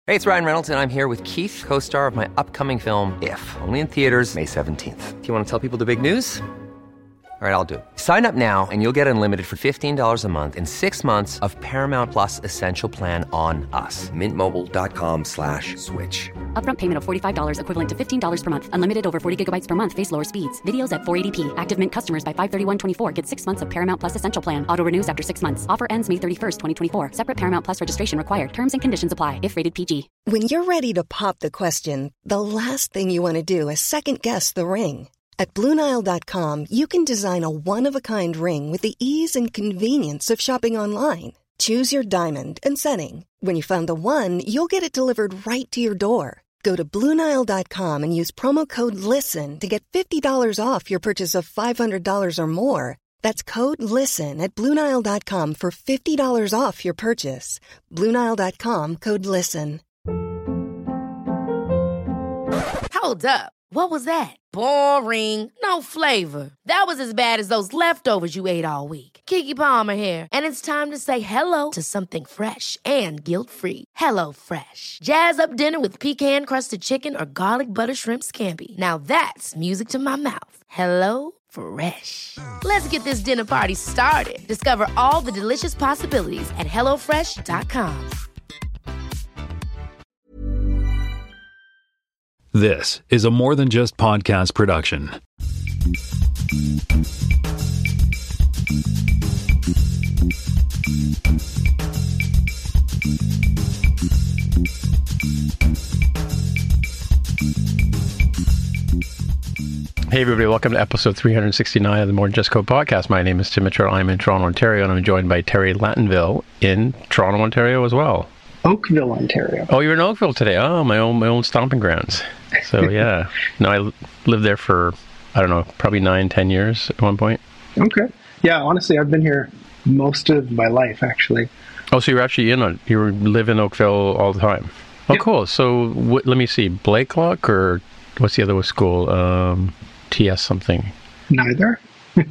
Hey, it's Ryan Reynolds, and I'm here with Keith, co-star of my upcoming film, If, only in theaters May 17th. Do you want to tell people the big news? All right, I'll do it. Sign up now and you'll get unlimited for $15 a month and 6 months of Paramount Plus Essential Plan on us. MintMobile.com/switch. Upfront payment of $45 equivalent to $15 per month. Unlimited over 40 gigabytes per month. Face lower speeds. Videos at 480p. Active Mint customers by 531.24 get 6 months of Paramount Plus Essential Plan. Auto renews after 6 months. Offer ends May 31st, 2024. Separate Paramount Plus registration required. Terms and conditions apply if rated PG. When you're ready to pop the question, the last thing you want to do is second-guess the ring. At BlueNile.com, you can design a one-of-a-kind ring with the ease and convenience of shopping online. Choose your diamond and setting. When you find the one, you'll get it delivered right to your door. Go to BlueNile.com and use promo code LISTEN to get $50 off your purchase of $500 or more. That's code LISTEN at BlueNile.com for $50 off your purchase. BlueNile.com, code LISTEN. Hold up. What was that? Boring. No flavor. That was as bad as those leftovers you ate all week. Keke Palmer here, and it's time to say hello to something fresh and guilt-free. Hello Fresh. Jazz up dinner with pecan-crusted chicken or garlic butter shrimp scampi. Now that's music to my mouth. Hello Fresh. Let's get this dinner party started. Discover all the delicious possibilities at HelloFresh.com. This is a More Than Just Podcast production. Hey everybody, welcome to episode 369 of the More Than Just Code podcast. My name is Tim Mitchell. I'm in Toronto, Ontario, and I'm joined by Terry Lattonville in Toronto, Ontario as well. Oakville, Ontario. Oh, you're in Oakville today. Oh, my own stomping grounds. So yeah, no, I lived there for, I don't know, probably 9-10 years at one point. Okay. Yeah, honestly, I've been here most of my life, actually. Oh, so you're actually you live in Oakville all the time. Oh, yep. Cool. So let me see, Blakelock or what's the other school? TS something. Neither.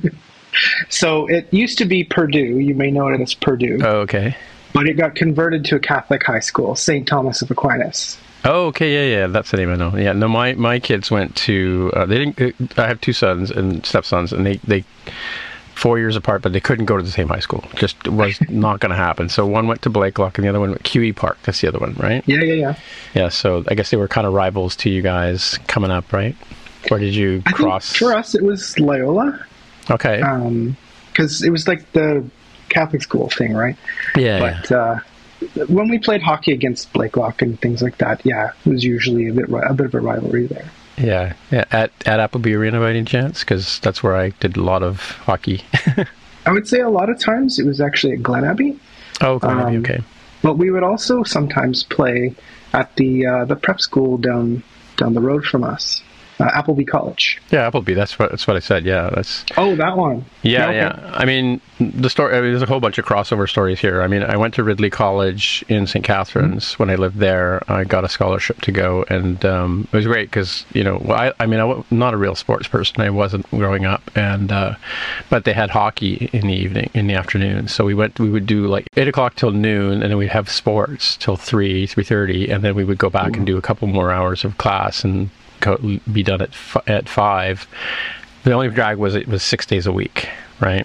So it used to be Purdue. You may know it as Purdue. Oh, okay. But it got converted to a Catholic high school, St. Thomas of Aquinas. Oh, okay, yeah, that's the name I know. Yeah, no, my kids went to. They didn't. I have two sons and stepsons, and they 4 years apart, but they couldn't go to the same high school. Just was not going to happen. So one went to Blakelock, and the other one went QE Park. That's the other one, right? Yeah. Yeah. So I guess they were kind of rivals to you guys coming up, right? Or did you cross? For us, it was Loyola. Okay. Because it was like the Catholic school thing, right? Yeah. But when we played hockey against Blakelock and things like that, yeah, it was usually a bit of a rivalry there. Yeah. At Appleby Arena by any chance? Because that's where I did a lot of hockey. I would say a lot of times it was actually at Glen Abbey. Oh, Glen Abbey, okay. But we would also sometimes play at the prep school down the road from us. Appleby College. Yeah, Appleby. That's what I said. Yeah, that's. Oh, that one. Yeah, okay. yeah. I mean, the story. I mean, there's a whole bunch of crossover stories here. I mean, I went to Ridley College in St. Catharines when I lived there. I got a scholarship to go, and it was great because I'm not a real sports person. I wasn't growing up, and but they had hockey in the afternoon. So we would do like 8 o'clock till noon, and then we'd have sports till 3:30, and then we would go back and do a couple more hours of class and be done at 5. The only drag was it was 6 days a week, right?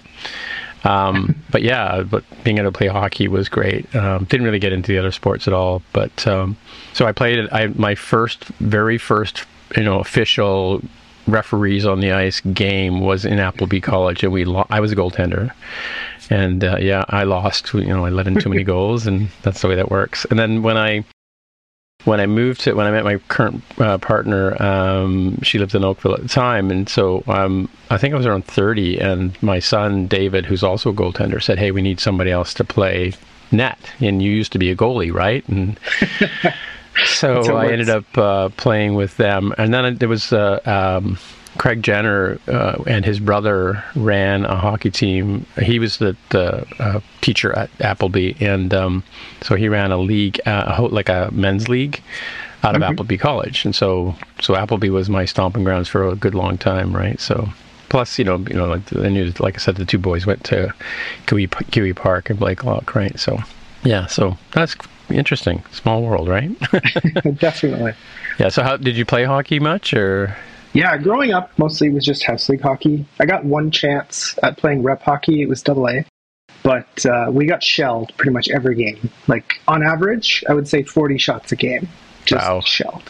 But being able to play hockey was great. Didn't really get into the other sports at all, but so I played it. My very first official referees on the ice game was in Appleby College, and I was a goaltender, and I lost. I let in too many goals, and that's the way that works. And then when I met my current partner, she lived in Oakville at the time, and so I think I was around 30, and my son David, who's also a goaltender, said, "Hey, we need somebody else to play net, and you used to be a goalie, right?" And so I ended up playing with them, and then there was Craig Jenner and his brother ran a hockey team. He was the teacher at Appleby, and so he ran a league, like a men's league, out of Appleby College. And so Appleby was my stomping grounds for a good long time, right? So plus, like I said, the two boys went to QE Park and Blakelock, right? So yeah, so that's Interesting. Small world, right? Definitely. Yeah. So how did you play hockey much, or? Yeah, growing up, mostly it was just house league hockey. I got one chance at playing rep hockey. It was AA. But we got shelled pretty much every game. Like, on average, I would say 40 shots a game. Just shelled.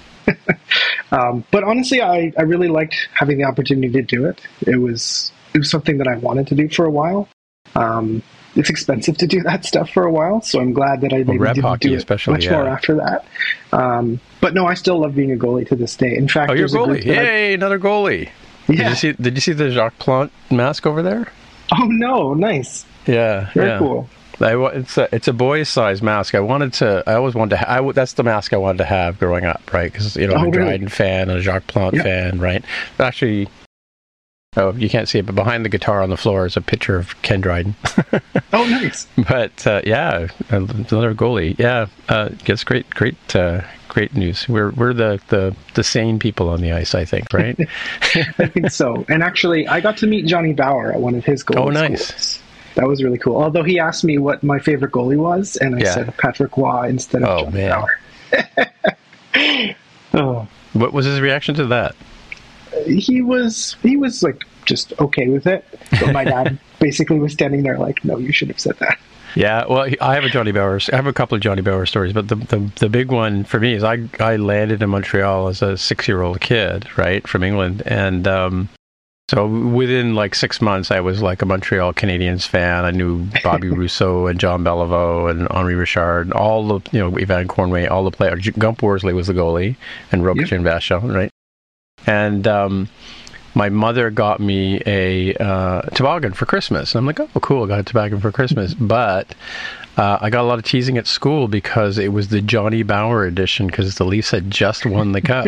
But honestly, I really liked having the opportunity to do it. It was something that I wanted to do for a while. It's expensive to do that stuff for a while, so I'm glad that I maybe didn't do it much more after that. But no, I still love being a goalie to this day. In fact, you're a goalie! Yay, another goalie! Yeah. Did you see the Jacques Plante mask over there? Oh no, nice. Yeah, very cool. It's a boy's size mask. I always wanted to. That's the mask I wanted to have growing up, right? Because I'm a Dryden fan and a Jacques Plante fan, right? Actually, you can't see it, but behind the guitar on the floor is a picture of Ken Dryden. Oh, nice. But another goalie. Yeah, gets great news. We're the sane people on the ice, I think, right? I think so. And actually, I got to meet Johnny Bauer at one of his goalies. Oh, nice. Schools. That was really cool. Although he asked me what my favorite goalie was, and I said Patrick Waugh instead of Johnny Bauer. Oh. What was his reaction to that? He was like just okay with it. But my dad basically was standing there like, no, you should have said that. Yeah, well, I have a couple of Johnny Bauer stories, but the big one for me is I landed in Montreal as a 6-year-old kid, right, from England, and so within like 6 months, I was like a Montreal Canadiens fan. I knew Bobby Rousseau and John Beliveau and Henri Richard, all the Yvan Cornway, all the players. Gump Worsley was the goalie, and Robichaud and Vachon, right? And my mother got me a toboggan for Christmas. And I'm like, oh, cool, I got a toboggan for Christmas. But I got a lot of teasing at school because it was the Johnny Bauer edition because the Leafs had just won the cup.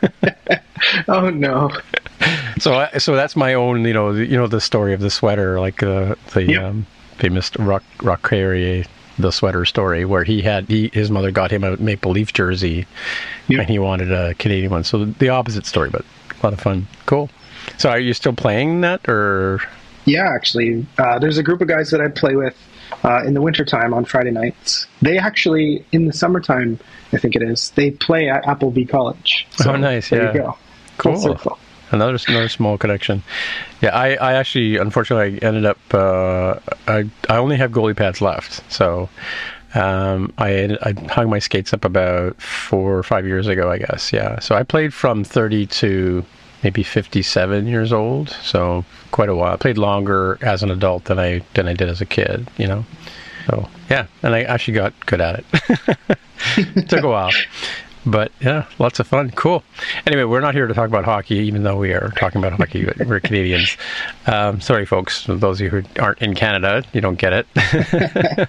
Oh, no. So that's my own, the story of the sweater, like the famous Rock Carrier, the sweater story, where his mother got him a Maple Leaf jersey, and he wanted a Canadian one. So the opposite story, but a lot of fun. Cool. So are you still playing that, or? Yeah, actually, there's a group of guys that I play with in the wintertime on Friday nights. They actually, in the summertime, I think it is, they play at Appleby College. So nice. There you go. Cool. Another small connection. Yeah, I actually, unfortunately, I ended up, I only have goalie pads left. So I hung my skates up about 4 or 5 years ago, I guess. Yeah. So I played from 30 to maybe 57 years old. So quite a while. I played longer as an adult than I did as a kid, So yeah, and I actually got good at it. It took a while. But yeah, lots of fun. Cool. Anyway, we're not here to talk about hockey, even though we are talking about hockey. We're Canadians. Sorry, folks. Those of you who aren't in Canada, you don't get it.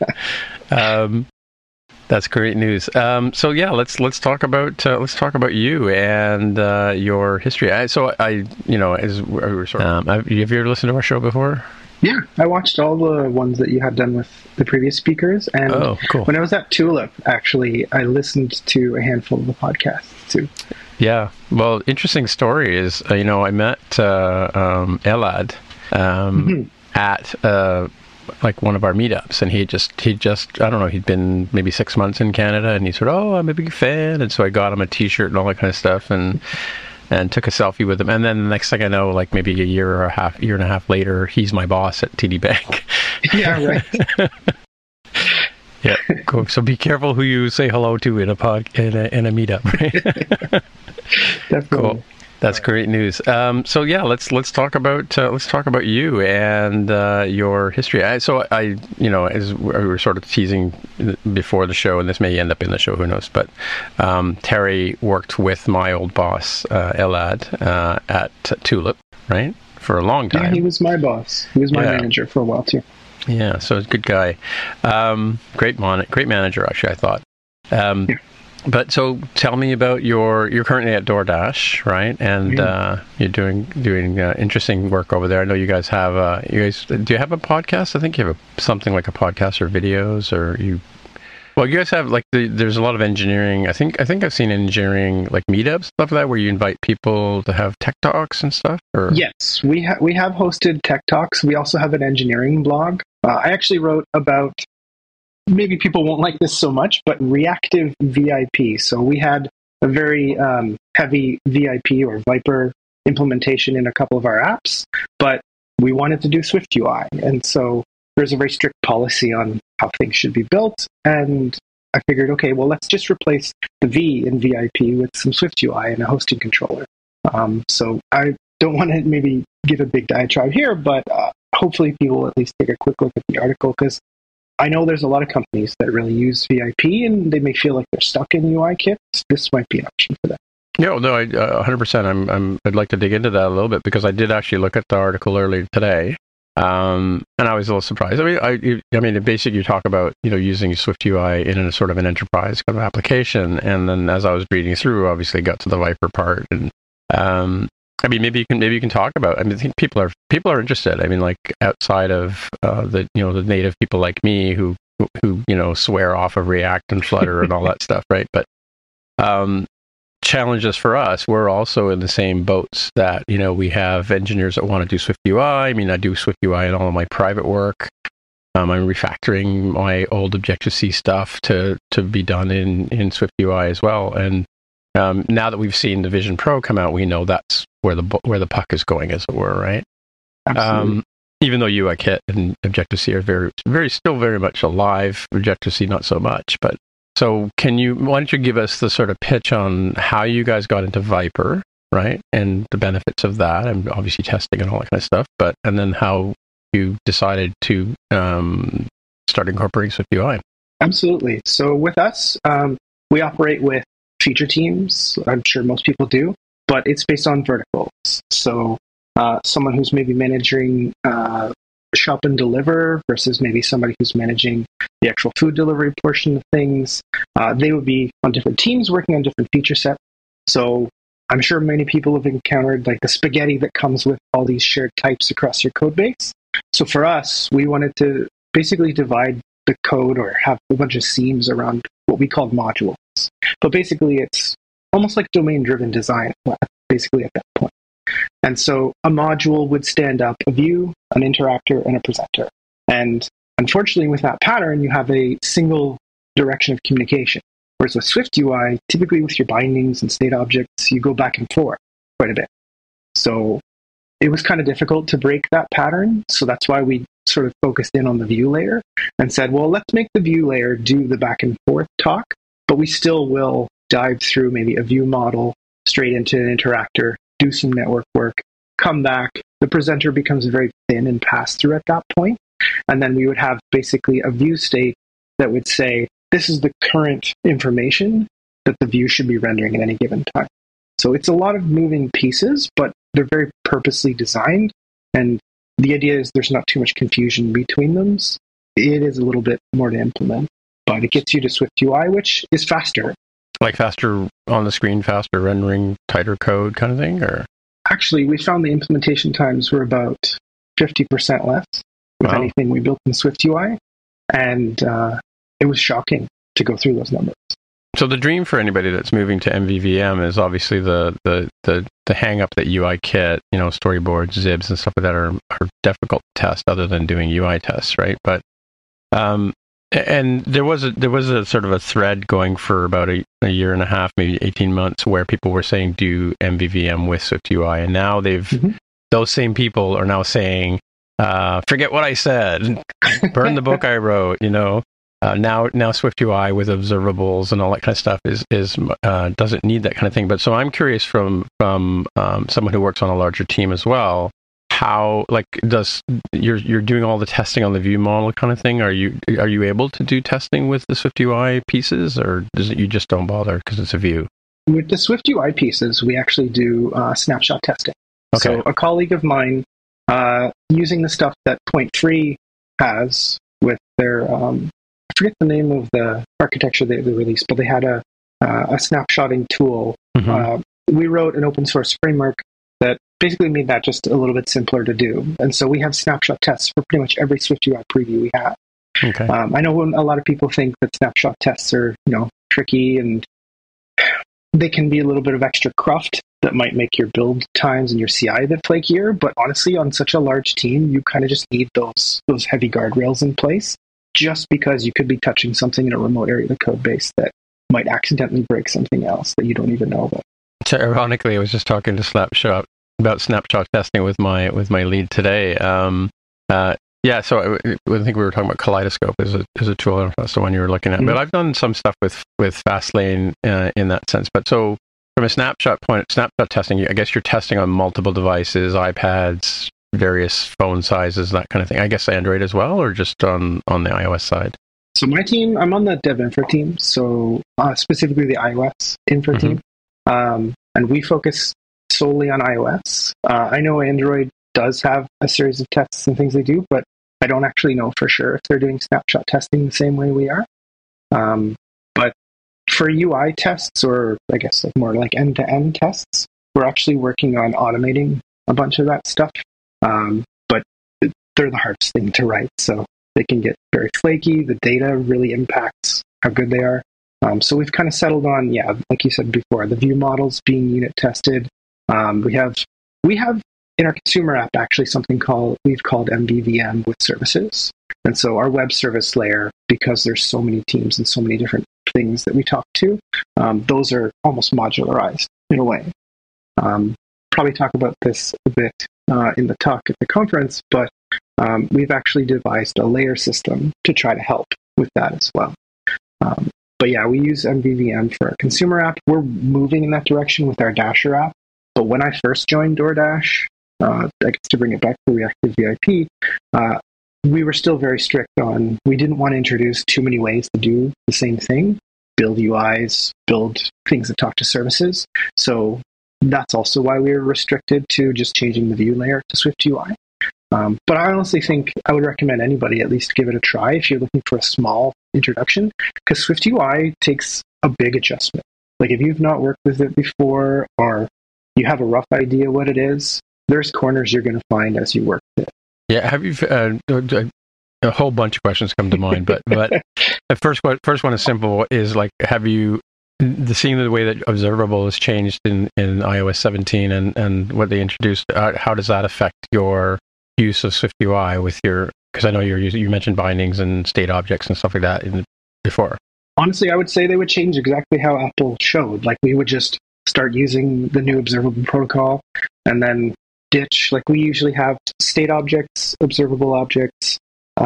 That's great news. So yeah, let's talk about you and your history. Have you ever listened to our show before? Yeah, I watched all the ones that you had done with the previous speakers, and cool. When I was at Tulip, actually, I listened to a handful of the podcasts too. Yeah, well, interesting story is, I met Elad at like one of our meetups, and he just I don't know, he'd been maybe 6 months in Canada, and he said, "Oh, I'm a big fan," and so I got him a T-shirt and all that kind of stuff, and took a selfie with him. And then the next thing I know, like maybe a year and a half later, he's my boss at TD Bank. Yeah, right. Yeah, cool. So be careful who you say hello to in a meetup, right? Definitely. Cool. That's great news. So yeah, let's talk about you and your history. As we were sort of teasing before the show, and this may end up in the show, who knows? But Terry worked with my old boss Elad at Tulip, right, for a long time. Yeah, he was my boss. He was my manager for a while too. Yeah, so he's a good guy. Great manager, actually, I thought. Yeah. But so tell me about you're currently at DoorDash, right? And you're doing interesting work over there. I know you guys have do you have a podcast? I think you have something like a podcast or videos, or you. Well, you guys have there's a lot of engineering. I think I've seen engineering like meetups, stuff like that, where you invite people to have tech talks and stuff. Or? Yes, we have hosted tech talks. We also have an engineering blog. I actually wrote about maybe people won't like this so much, but reactive VIP. So we had a very heavy VIP or Viper implementation in a couple of our apps, but we wanted to do SwiftUI. And so there's a very strict policy on how things should be built. And I figured, okay, well, let's just replace the V in VIP with some SwiftUI and a hosting controller. So I don't want to maybe give a big diatribe here, but hopefully people will at least take a quick look at the article, because I know there's a lot of companies that really use VIP and they may feel like they're stuck in UIKit. This might be an option for them. No, 100%. I'd like to dig into that a little bit, because I did actually look at the article earlier today, and I was a little surprised. I mean, basically, you talk about using SwiftUI in a sort of an enterprise kind of application, and then as I was reading through, obviously got to the Viper part, and I mean, maybe you can talk about. I mean, I think people are interested. I mean, like outside of the native people like me who swear off of React and Flutter and all that stuff, right? But challenges for us, we're also in the same boats that we have engineers that want to do SwiftUI. I mean, I do SwiftUI in all of my private work. I'm refactoring my old Objective-C stuff to be done in SwiftUI as well. And now that we've seen the Vision Pro come out, we know that's where the puck is going, as it were, right? Absolutely. Even though UIKit and Objective-C are still very much alive, Objective-C not so much. But so why don't you give us the sort of pitch on how you guys got into Viper, right? And the benefits of that, and obviously testing and all that kind of stuff, and then how you decided to start incorporating SwiftUI. Absolutely. So with us, we operate with feature teams. I'm sure most people do, but it's based on verticals. So someone who's maybe managing shop and deliver versus maybe somebody who's managing the actual food delivery portion of things, they would be on different teams working on different feature sets. So I'm sure many people have encountered like the spaghetti that comes with all these shared types across your code base. So for us, we wanted to basically divide the code or have a bunch of seams around what we called modules. But basically, it's almost like domain-driven design, basically at that point. And so a module would stand up a view, an interactor, and a presenter. And unfortunately, with that pattern, you have a single direction of communication. Whereas with SwiftUI, typically with your bindings and state objects, you go back and forth quite a bit. So it was kind of difficult to break that pattern. So that's why we sort of focused in on the view layer and said, well, let's make the view layer do the back and forth talk, but we still will dive through maybe a view model straight into an interactor, do some network work, come back. The presenter becomes very thin and pass through at that point. And then we would have basically a view state that would say, this is the current information that the view should be rendering at any given time. So it's a lot of moving pieces, but they're very purposely designed. And the idea is there's not too much confusion between them. It is a little bit more to implement, but it gets you to SwiftUI, which is faster. Like faster on the screen, faster rendering, tighter code kind of thing? Or actually, we found the implementation times were about 50% less with anything we built in SwiftUI. And it was shocking to go through those numbers. So the dream for anybody that's moving to MVVM is obviously the hang up that UIKit, storyboards, zibs, and stuff like that are difficult to test other than doing UI tests, right? But and there was a sort of a thread going for about a year and a half, maybe 18 months, where people were saying do MVVM with SwiftUI, and now those same people are now saying, forget what I said, burn the book I wrote, Now SwiftUI with observables and all that kind of stuff is doesn't need that kind of thing. But so I'm curious from someone who works on a larger team as well, how you're doing all the testing on the view model kind of thing? Are you able to do testing with the SwiftUI pieces, or you just don't bother because it's a view? With the SwiftUI pieces, we actually do snapshot testing. Okay. So a colleague of mine, using the stuff that Point Free has with their I forget the name of the architecture they released, but they had a snapshotting tool. We wrote an open source framework that basically made that just a little bit simpler to do. And so we have snapshot tests for pretty much every SwiftUI preview we have. Okay. I know a lot of people think that snapshot tests are, tricky, and they can be a little bit of extra cruft that might make your build times and your CI a bit flakier. But honestly, on such a large team, you kind of just need those heavy guardrails in place. just because you could be touching something in a remote area of the code base that might accidentally break something else that you don't even know about. So ironically, I was just talking to Snapshot about snapshot testing with my lead today. Yeah, so I think we were talking about Kaleidoscope as a tool. I don't know if that's the one you were looking at. Mm-hmm. But I've done some stuff with Fastlane in that sense. But so from a snapshot testing, I guess you're testing on multiple devices, iPads, various phone sizes, that kind of thing. I guess Android as well, or just on the iOS side? So my team, I'm on the Dev Infra team, so specifically the iOS Infra team. And we focus solely on iOS. I know Android does have a series of tests and things they do, but I don't actually know for sure if they're doing snapshot testing the same way we are. But for UI tests, or I guess like more like end-to-end tests, we're actually working on automating a bunch of that stuff. But they're the hardest thing to write, so they can get very flaky. The data really impacts how good they are. So we've kind of settled on, like you said before, the view models being unit tested. We have in our consumer app actually something we've called MVVM with services. And so our web service layer, because there's so many teams and so many different things that we talk to, those are almost modularized in a way. Probably talk about this a bit in the talk at the conference, but we've actually devised a layer system to try to help with that as well. But yeah, we use MVVM for our consumer app. We're moving in that direction with our Dasher app. But when I first joined DoorDash, I guess to bring it back to Reactive VIP, we were still very strict on, we didn't want to introduce too many ways to do the same thing, build UIs, build things that talk to services. So that's also why we were restricted to just changing the view layer to Swift UI. But I honestly think I would recommend anybody at least give it a try if you're looking for a small introduction, because Swift UI takes a big adjustment. Like if you've not worked with it before, or you have a rough idea what it is, there's corners you're going to find as you work with it. Yeah, have you? A whole bunch of questions come to mind, but the first one is simple. Is like, have you seeing the way that observable has changed in iOS 17 and what they introduced? How does that affect your use of Swift UI with your? Because I know you mentioned bindings and state objects and stuff like that before. Honestly, I would say they would change exactly how Apple showed. Like we would just start using the new observable protocol and then ditch. Like we usually have state objects, observable objects,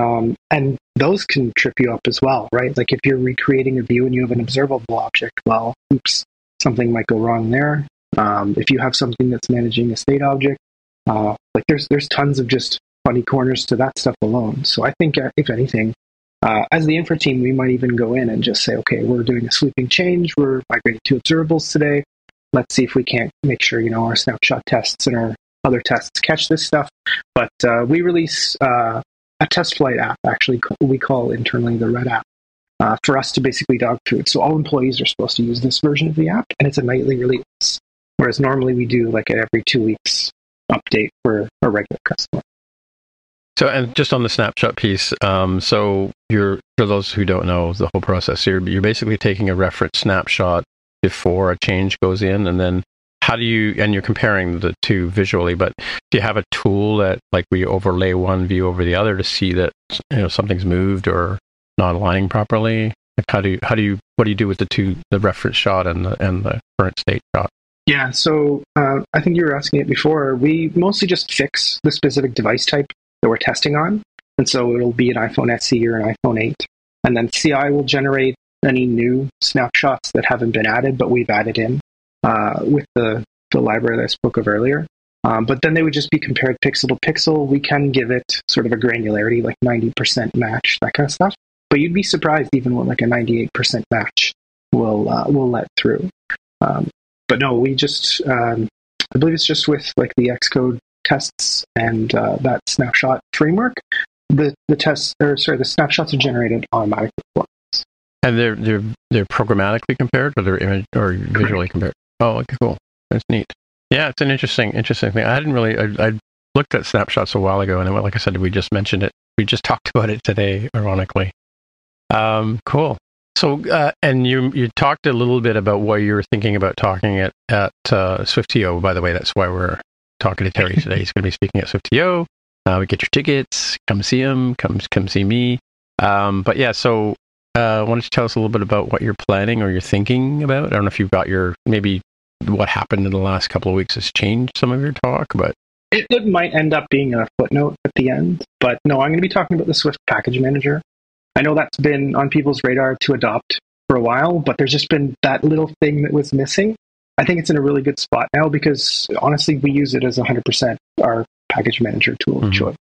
and those can trip you up as well, right? Like if you're recreating a view and you have an observable object, well, oops, something might go wrong there. If you have something that's managing a state object, like there's tons of just funny corners to that stuff alone. So I think if anything, as the infra team, we might even go in and just say, okay, we're doing a sweeping change. We're migrating to observables today. Let's see if we can't make sure, our snapshot tests and our other tests catch this stuff. But we release a test flight app, actually, we call internally the Red app, for us to basically dog through it. So all employees are supposed to use this version of the app, and it's a nightly release. Whereas normally we do like an every 2 weeks update for a regular customer. So, and just on the snapshot piece, so for those who don't know the whole process, you're basically taking a reference snapshot before a change goes in, and then and you're comparing the two visually, but do you have a tool that, like, we overlay one view over the other to see that, something's moved or not aligning properly? Like what do you do with the reference shot and the current state shot? Yeah, so I think you were asking it before. We mostly just fix the specific device type that we're testing on. And so it'll be an iPhone SE or an iPhone 8. And then CI will generate any new snapshots that haven't been added, but we've added in with the library that I spoke of earlier. But then they would just be compared pixel to pixel. We can give it sort of a granularity, like 90% match, that kind of stuff. But you'd be surprised even with like a 98% match will let through. But no, we just, I believe it's just with like the Xcode tests and that snapshot framework, the snapshots are generated automatically for us. And they're programmatically compared, or they're image or visually compared? Oh, okay, cool. That's neat. Yeah, it's an interesting thing. I looked at snapshots a while ago, and like I said, we just mentioned it. We just talked about it today, ironically. Cool. So, and you talked a little bit about what you were thinking about talking at SwiftTO. By the way, that's why we're talking to Terry today. He's going to be speaking at SwiftTO. We get your tickets. Come see him. Come see me. But yeah, so why don't you tell us a little bit about what you're planning or you're thinking about? I don't know if you've got maybe what happened in the last couple of weeks has changed some of your talk, but it might end up being a footnote at the end. But no, I'm going to be talking about the Swift Package Manager. I know that's been on people's radar to adopt for a while, but there's just been that little thing that was missing. I think it's in a really good spot now because honestly, we use it as 100% our package manager tool of choice.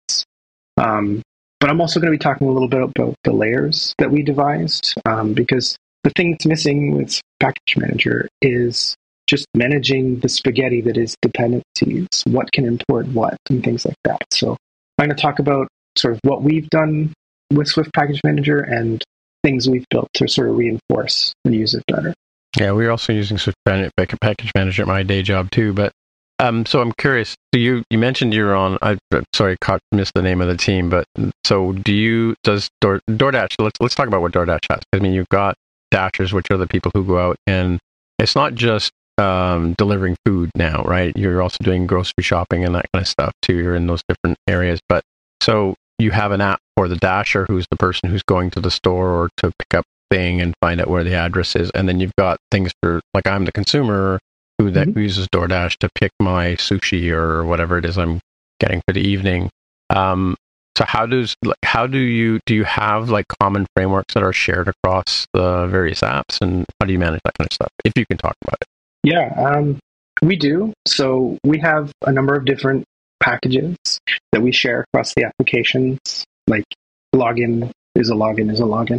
But I'm also going to be talking a little bit about the layers that we devised because the thing that's missing with package manager is just managing the spaghetti that is dependencies, what can import what, and things like that. So I'm going to talk about sort of what we've done with Swift Package Manager and things we've built to sort of reinforce and use it better. Yeah, we're also using Swift Package Manager at my day job too. But so I'm curious. So you mentioned you're on. Missed the name of the team. But so does DoorDash? Let's talk about what DoorDash has. I mean, you've got Dashers, which are the people who go out, and it's not just delivering food now, right? You're also doing grocery shopping and that kind of stuff too. You're in those different areas. But so you have an app for the Dasher, who's the person who's going to the store or to pick up thing and find out where the address is, and then you've got things for, like, I'm the consumer who uses DoorDash to pick my sushi or whatever it is I'm getting for the evening. So do you have like common frameworks that are shared across the various apps, and how do you manage that kind of stuff, if you can talk about it? Yeah, we do. So we have a number of different packages that we share across the applications, like login is a login is a login.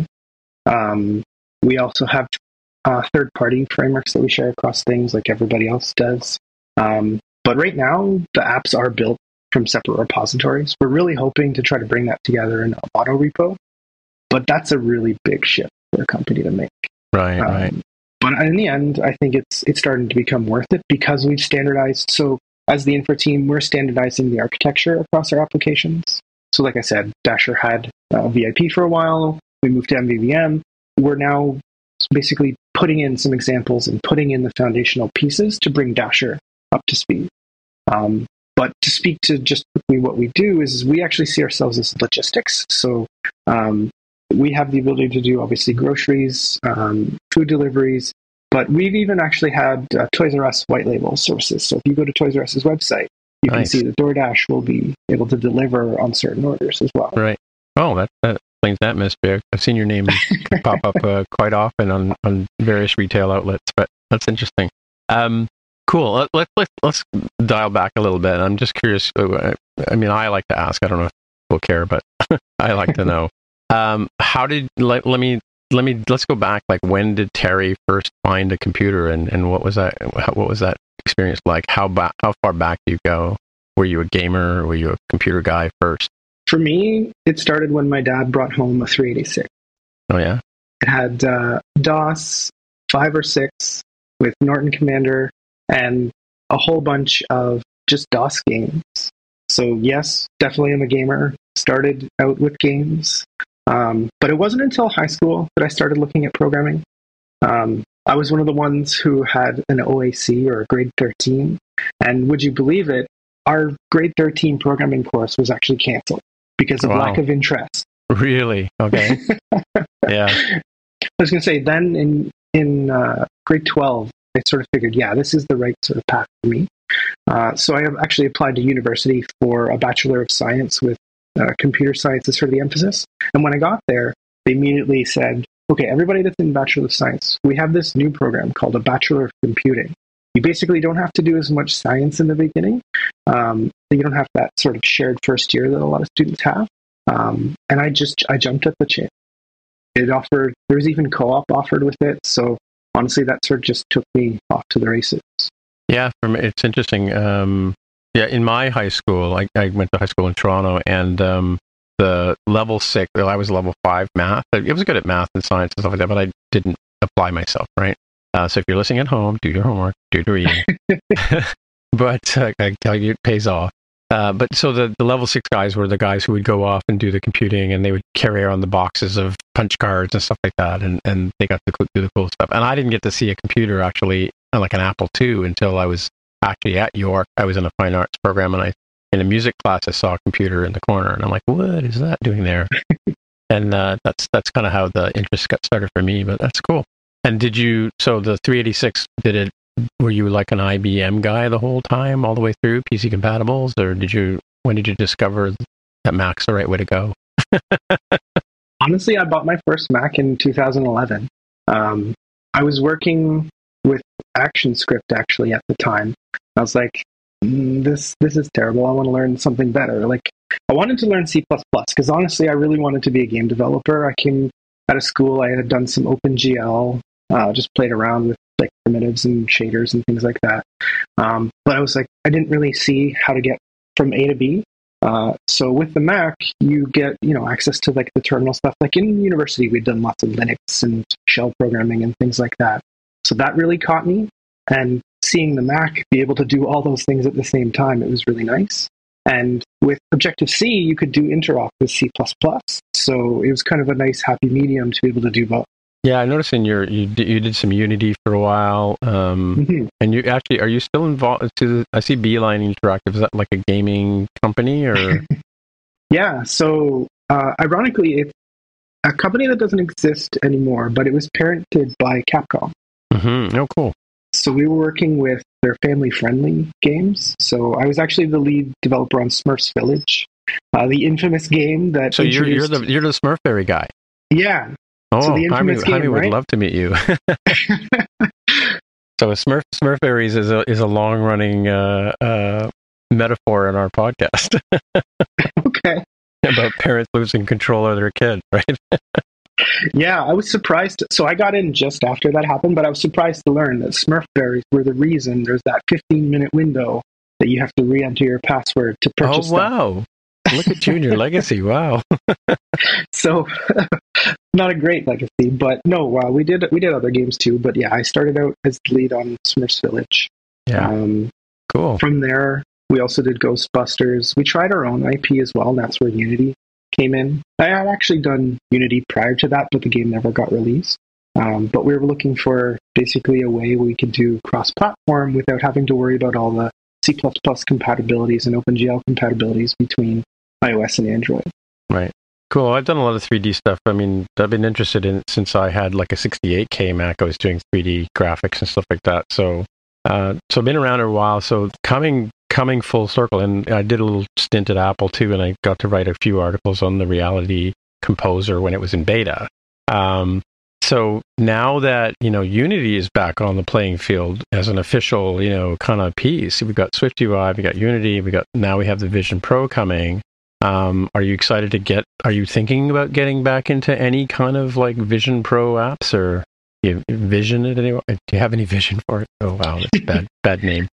We also have third-party frameworks that we share across things like everybody else does. But right now, the apps are built from separate repositories. We're really hoping to try to bring that together in an auto repo, but that's a really big shift for a company to make. Right. But in the end, I think it's starting to become worth it because we've standardized. So as the infra team, we're standardizing the architecture across our applications. So like I said, Dasher had VIP for a while. We moved to MVVM. We're now basically putting in some examples and putting in the foundational pieces to bring Dasher up to speed. But to speak to just quickly what we do is we actually see ourselves as logistics. So we have the ability to do, obviously, groceries, food deliveries, but we've even actually had Toys R Us white label services. So if you go to Toys R Us's website, you can see that DoorDash will be able to deliver on certain orders as well. Right. Oh, that explains that mystery. I've seen your name pop up quite often on various retail outlets, but that's interesting. Cool. Let's dial back a little bit. I'm just curious. I mean, I like to ask. I don't know if people care, but I like to know. Let's go back. Like, when did Terry first find a computer, and what was that? What was that experience like? How far back do you go? Were you a gamer, or were you a computer guy first? For me, it started when my dad brought home a 386. Oh yeah. It had DOS 5 or 6 with Norton Commander and a whole bunch of just DOS games. So yes, definitely I'm a gamer. Started out with games. But it wasn't until high school that I started looking at programming. I was one of the ones who had an OAC, or a grade 13. And would you believe it, our grade 13 programming course was actually canceled because of lack of interest. Really? Okay. Yeah. I was going to say, then in grade 12, I sort of figured, yeah, this is the right sort of path for me. So I have actually applied to university for a Bachelor of Science with computer science as sort of the emphasis. And when I got there, they immediately said, okay, everybody that's in Bachelor of Science, we have this new program called a Bachelor of Computing. You basically don't have to do as much science in the beginning. You don't have that sort of shared first year that a lot of students have. And I jumped at the chance. It offered, there was even co-op offered with it. So honestly, that sort of just took me off to the races. Yeah, for me, it's interesting. In my high school, I went to high school in Toronto, and the level 6, I was level 5 math. I was good at math and science and stuff like that, but I didn't apply myself, right? So if you're listening at home, do your homework, do your reading. But I tell you, it pays off. But so the level 6 guys were the guys who would go off and do the computing, and they would carry around the boxes of punch cards and stuff like that, and they got to do the cool stuff. And I didn't get to see a computer, actually, like an Apple II, until I was actually at York. I was in a fine arts program, and in a music class, I saw a computer in the corner, and I'm like, what is that doing there? And that's kind of how the interest got started for me. But that's cool. And so the 386 were you like an IBM guy the whole time, all the way through PC compatibles, or when did you discover that Mac's the right way to go? Honestly, I bought my first Mac in 2011. I was working with ActionScript actually at the time. I was like, this is terrible. I want to learn something better. Like, I wanted to learn C++ because honestly, I really wanted to be a game developer. I came out of school, I had done some OpenGL, just played around with like primitives and shaders and things like that. But I was like, I didn't really see how to get from A to B. So with the Mac, you get, access to like the terminal stuff. Like in university, we'd done lots of Linux and shell programming and things like that. So that really caught me. And seeing the Mac be able to do all those things at the same time, it was really nice. And with Objective-C, you could do interop with C++. So it was kind of a nice happy medium to be able to do both. Yeah, I noticed you did some Unity for a while, and you actually, are you still involved? I see Beeline Interactive. Is that like a gaming company, or? Yeah. So ironically, it's a company that doesn't exist anymore, but it was parented by Capcom. Mm-hmm. Oh, cool. So we were working with their family-friendly games. So I was actually the lead developer on Smurfs Village, the infamous game that. So you're the Smurfberry guy. Yeah. Oh, so the infamous game, Jaime would right? love to meet you. So Smurfberries is a long-running metaphor in our podcast. Okay. About parents losing control of their kid, right? Yeah, I was surprised. So I got in just after that happened, but I was surprised to learn that Smurfberries were the reason there's that 15-minute window that you have to re-enter your password to purchase. Oh, wow. Look at Junior Legacy. Wow. So, not a great legacy, but no, we did other games too. But yeah, I started out as the lead on Smurfs Village. Yeah. Cool. From there, we also did Ghostbusters. We tried our own IP as well, and that's where Unity came in. I had actually done Unity prior to that, but the game never got released. But we were looking for basically a way we could do cross-platform without having to worry about all the C++ compatibilities and OpenGL compatibilities between iOS and Android. Right. Cool. I've done a lot of 3D stuff. I mean, I've been interested in it since I had like a 68K Mac. I was doing 3D graphics and stuff like that. So I've been around a while. So coming full circle, and I did a little stint at Apple too, and I got to write a few articles on the Reality Composer when it was in beta. So now that, Unity is back on the playing field as an official, kind of piece, we've got SwiftUI, we got Unity, now we have the Vision Pro coming. Are you excited are you thinking about getting back into any kind of like Vision Pro apps, or you vision it anyway? Do you have any vision for it? Oh, wow. That's bad name.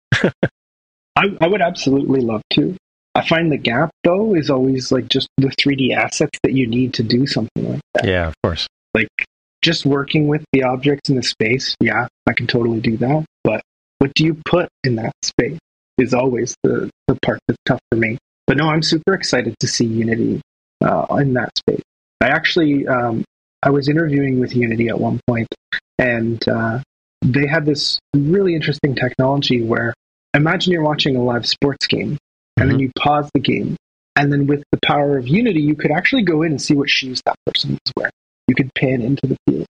I would absolutely love to. I find the gap, though, is always like just the 3D assets that you need to do something like that. Yeah, of course. Like just working with the objects in the space, yeah, I can totally do that. But what do you put in that space is always the part that's tough for me. But no, I'm super excited to see Unity in that space. I actually, I was interviewing with Unity at one point, and they had this really interesting technology where, imagine you're watching a live sports game, and then you pause the game, and then with the power of Unity, you could actually go in and see what shoes that person was wearing. You could pan into the field.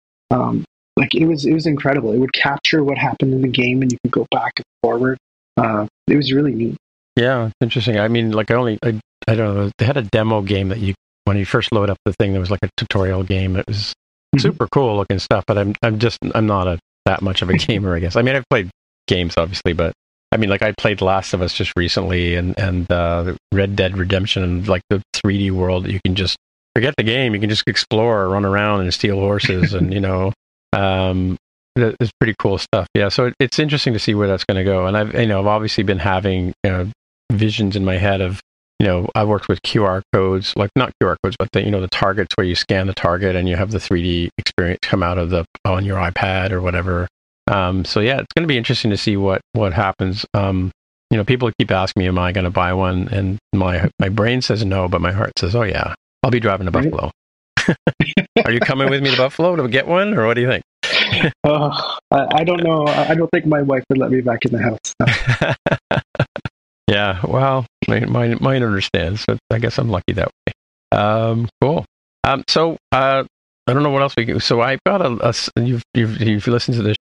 It was incredible. It would capture what happened in the game, and you could go back and forward. It was really neat. Yeah, interesting. I mean, like I don't know. They had a demo game that when you first load up the thing, there was like a tutorial game. It was super cool looking stuff, but I'm not that much of a gamer, I guess. I mean, I've played games obviously, but I mean, like I played Last of Us just recently, and Red Dead Redemption, and like the 3D world. You can just forget the game. You can just explore, run around, and steal horses, and it's pretty cool stuff. Yeah, so it's interesting to see where that's going to go. And I've obviously been having visions in my head of I've worked with QR codes, like not QR codes, but the targets where you scan the target and you have the 3D experience come out of on your iPad or whatever. So yeah, it's going to be interesting to see what happens. People keep asking me, am I going to buy one? And my brain says no, but my heart says, oh yeah, I'll be driving to Buffalo. Are you coming with me to Buffalo to get one, or what do you think? I don't know. I don't think my wife would let me back in the house. Yeah, well, mine understands. So I guess I'm lucky that way. Cool. So I don't know what else we can. So I've got you've listened to this.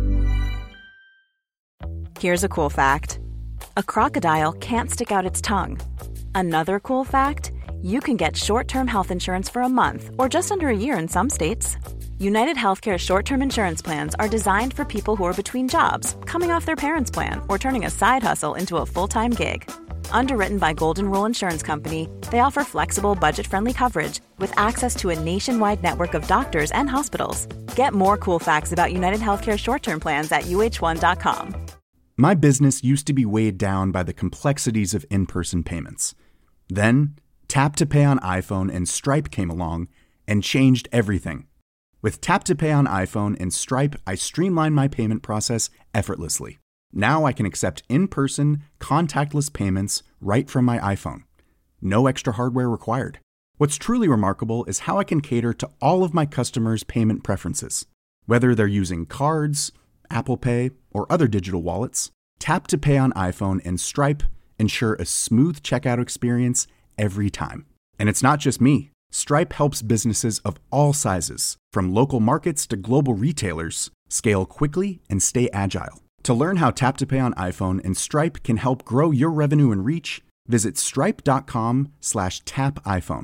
Here's a cool fact: a crocodile can't stick out its tongue. Another cool fact: you can get short-term health insurance for a month or just under a year in some states. United Healthcare short-term insurance plans are designed for people who are between jobs, coming off their parents' plan, or turning a side hustle into a full-time gig. Underwritten by Golden Rule Insurance Company, they offer flexible, budget-friendly coverage with access to a nationwide network of doctors and hospitals. Get more cool facts about United Healthcare short-term plans at uh1.com. My business used to be weighed down by the complexities of in-person payments. Then, Tap to Pay on iPhone and Stripe came along and changed everything. With Tap to Pay on iPhone and Stripe, I streamlined my payment process effortlessly. Now I can accept in-person, contactless payments right from my iPhone. No extra hardware required. What's truly remarkable is how I can cater to all of my customers' payment preferences. Whether they're using cards, Apple Pay, or other digital wallets, Tap to Pay on iPhone and Stripe ensure a smooth checkout experience every time. And it's not just me. Stripe helps businesses of all sizes, from local markets to global retailers, scale quickly and stay agile. To learn how Tap to Pay on iPhone and Stripe can help grow your revenue and reach, visit stripe.com/tapiphone.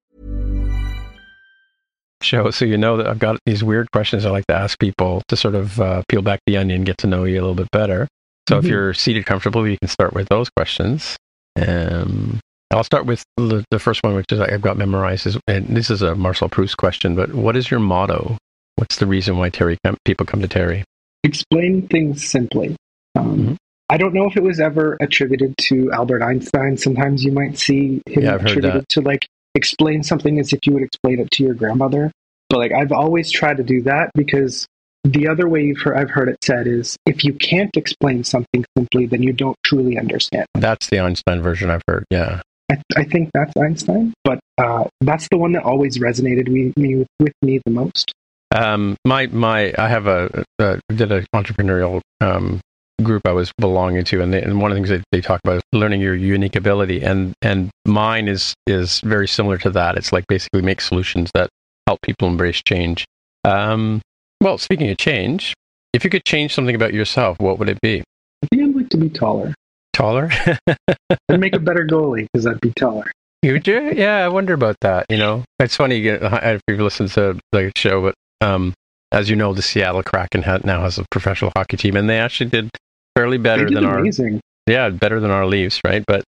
Show, so you know that I've got these weird questions I like to ask people to sort of peel back the onion, get to know you a little bit better. So if you're seated comfortably, you can start with those questions. I'll start with the first one, which is I've got memorized. And this is a Marcel Proust question, but what is your motto? What's the reason why people come to Terry? Explain things simply. I don't know if it was ever attributed to Albert Einstein. Sometimes you might see him attributed to like explain something as if you would explain it to your grandmother. But like I've always tried to do that because the other way I've heard it said is if you can't explain something simply, then you don't truly understand. That's the Einstein version I've heard. Yeah. I think that's Einstein, but that's the one that always resonated with me the most. I have did an entrepreneurial group I was belonging to, and one of the things they talk about is learning your unique ability, and mine is very similar to that. It's like basically make solutions that help people embrace change. Well, speaking of change, if you could change something about yourself, what would it be? I think I'd like to be taller. Taller? I'd make a better goalie because I'd be taller. You do? Yeah, I wonder about that. You know, it's funny if you've listened to the show, but as you know, the Seattle Kraken now has a professional hockey team, and they actually did fairly better than amazing. Better than our Leafs, right? But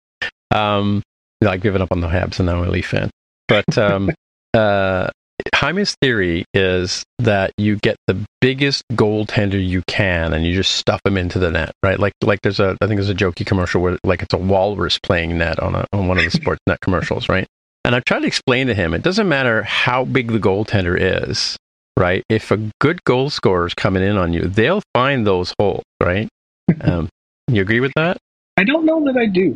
I've given up on the Habs, and now I'm a Leaf fan. But Jaime's theory is that you get the biggest goaltender you can, and you just stuff him into the net, right? Like I think there's a jokey commercial where like it's a walrus playing net on one of the sports net commercials, right? And I've tried to explain to him, it doesn't matter how big the goaltender is, right? If a good goal scorer is coming in on you, they'll find those holes, right? You agree with that? I don't know that I do.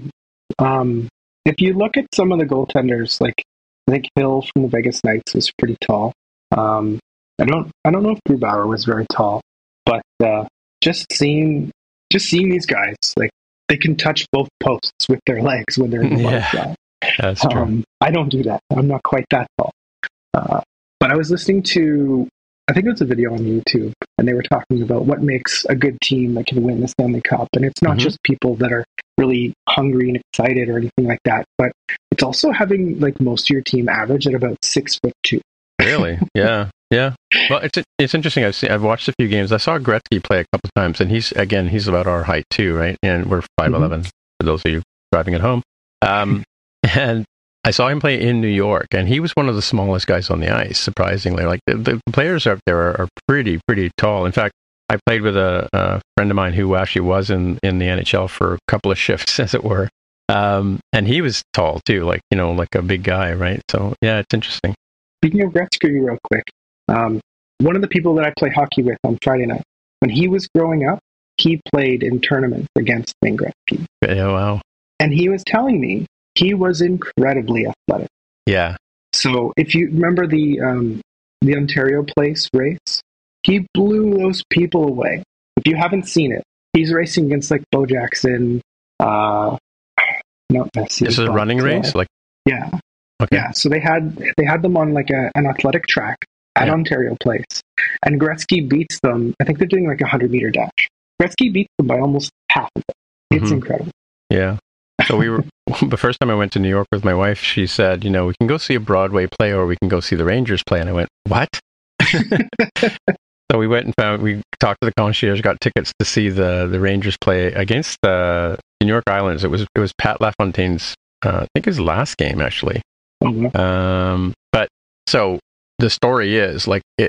If you look at some of the goaltenders, like I think Hill from the Vegas Knights was pretty tall. I don't know if Grubauer was very tall, but just seeing these guys, like they can touch both posts with their legs when they're in the butterfly. That's true. I don't do that. I'm not quite that tall. But I was listening to, I think it was a video on YouTube, and they were talking about what makes a good team that can win the Stanley Cup. And it's not just people that are really hungry and excited or anything like that, but it's also having like most of your team average at about 6'2". Really? Yeah. Well, it's interesting. I've watched a few games. I saw Gretzky play a couple of times, and he's about our height too, right? And we're 5'11", for those of you driving at home. And I saw him play in New York, and he was one of the smallest guys on the ice, surprisingly. Like the players up there are pretty tall. In fact, I played with a friend of mine who actually was in the NHL for a couple of shifts, as it were. And he was tall too, like a big guy, right? So yeah, it's interesting. Speaking of Gretzky, real quick, one of the people that I play hockey with on Friday night, when he was growing up, he played in tournaments against Wayne Gretzky. Yeah, wow. And he was telling me he was incredibly athletic. Yeah. So if you remember the Ontario Place race, he blew those people away. If you haven't seen it, he's racing against like Bo Jackson. Not Messi. This is a running race? Yeah. Okay. Yeah, so they had them on like an athletic track at Ontario Place, and Gretzky beats them. I think they're doing like a 100-meter dash. Gretzky beats them by almost half of it. It's incredible. Yeah. So we were the first time I went to New York with my wife. She said, "You know, we can go see a Broadway play, or we can go see the Rangers play." And I went, "What?" So we went and we talked to the concierge, got tickets to see the Rangers play against the New York Islanders. It was Pat LaFontaine's, I think his last game actually. But so the story is like I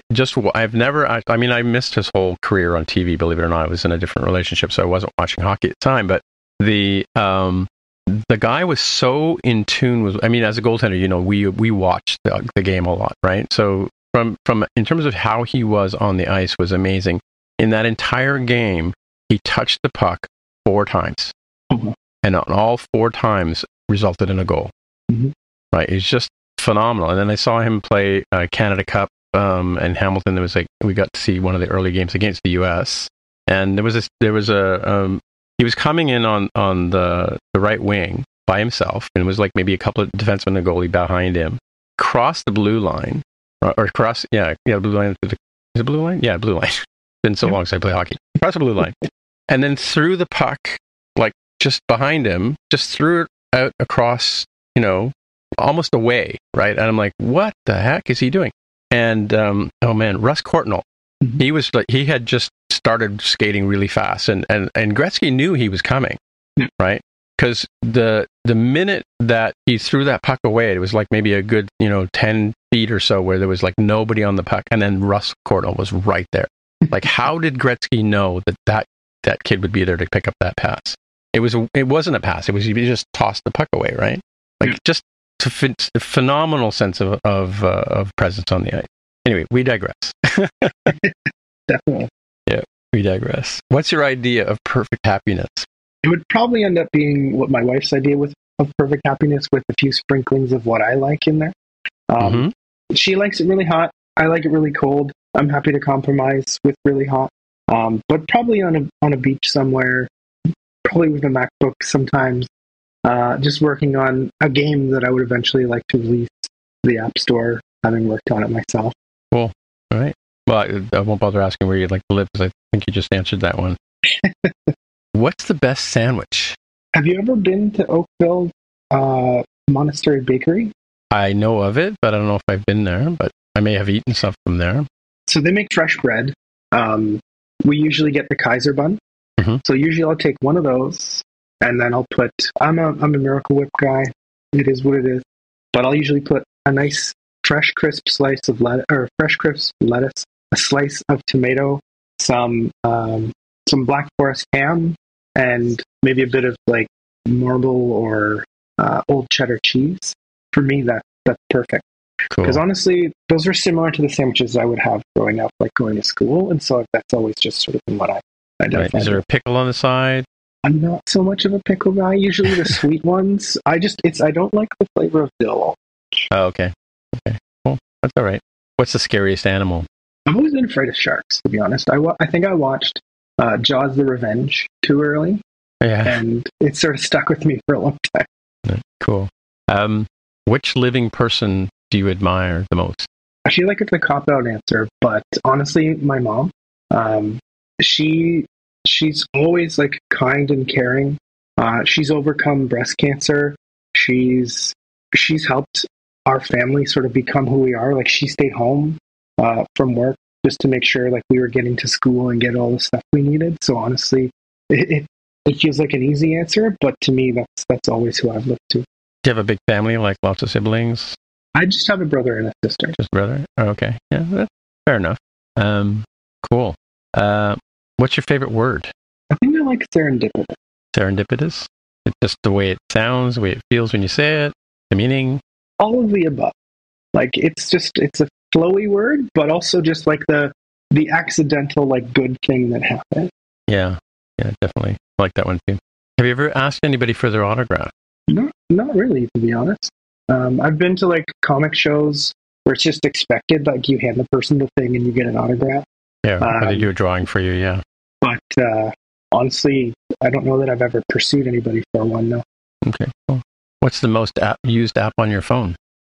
missed his whole career on TV. Believe it or not, I was in a different relationship, so I wasn't watching hockey at the time. But the guy was so in tune with. I mean, as a goaltender, you know, we watched the game a lot, right? So. From in terms of how he was on the ice was amazing. In that entire game, he touched the puck 4 times, and on all 4 times resulted in a goal. Right, he's just phenomenal. And then I saw him play Canada Cup in Hamilton. There was we got to see one of the early games against the U.S. And he was coming in on the right wing by himself, and it was like maybe a couple of defensemen and a goalie behind him, crossed the blue line. Or cross, blue line. Is it blue line? Yeah, blue line. It's been so long since I play hockey. Cross the blue line. And then threw the puck, like, just behind him, just threw it out across, you know, almost away, right? And I'm like, what the heck is he doing? And, Russ Courtnall, he had just started skating really fast, and Gretzky knew he was coming, right? Because the minute that he threw that puck away, it was like maybe a good, 10 feet or so where there was like nobody on the puck, and then Russ Courtnall was right there. Like, how did Gretzky know that kid would be there to pick up that pass? It wasn't a pass. It was, he just tossed the puck away, right? Like, just a phenomenal sense of presence on the ice. Anyway, we digress. Definitely. Yeah, we digress. What's your idea of perfect happiness? It would probably end up being what my wife's idea of perfect happiness, with a few sprinklings of what I like in there. She likes it really hot. I like it really cold. I'm happy to compromise with really hot. But probably on a beach somewhere, probably with a MacBook sometimes, just working on a game that I would eventually like to release to the App Store, having worked on it myself. Cool. All right. Well, I won't bother asking where you'd like to live, because I think you just answered that one. What's the best sandwich? Have you ever been to Oakville Monastery Bakery? I know of it, but I don't know if I've been there, but I may have eaten stuff from there. So they make fresh bread. We usually get the Kaiser bun. So usually I'll take one of those, and then I'll put, I'm a Miracle Whip guy. It is what it is. But I'll usually put a nice fresh crisp slice of fresh crisp lettuce, a slice of tomato, some Black Forest ham, and maybe a bit of like marble or old cheddar cheese. For me, that's perfect. Because honestly, those are similar to the sandwiches I would have growing up, like going to school, and so that's always just sort of been what I identify. Right. Is there a pickle on the side? I'm not so much of a pickle guy. Usually the sweet ones. I don't like the flavor of dill. Oh, okay. Okay, cool. That's all right. What's the scariest animal? I've always been afraid of sharks, to be honest. I think I watched Jaws: The Revenge too early, and it sort of stuck with me for a long time. Cool. Which living person do you admire the most? I feel like it's a cop-out answer, but honestly, my mom. She's always like kind and caring. She's overcome breast cancer. She's helped our family sort of become who we are. Like, she stayed home from work just to make sure like we were getting to school and get all the stuff we needed. So honestly, it feels like an easy answer, but to me, that's always who I've looked to. Do you have a big family, like lots of siblings? I just have a brother and a sister. Just a brother? Oh, okay. Yeah, that's fair enough. Cool. What's your favorite word? I think I like serendipitous. Serendipitous? It's just the way it sounds, the way it feels when you say it, the meaning? All of the above. Like, it's a flowy word, but also just like the accidental, like, good thing that happened. Yeah, definitely. I like that one too. Have you ever asked anybody for their autograph? Not really, to be honest. I've been to like comic shows where it's just expected, like you hand the person the thing and you get an autograph. Yeah, or they do a drawing for you, yeah. But honestly, I don't know that I've ever pursued anybody for one, no. Okay, cool. What's the most used app on your phone?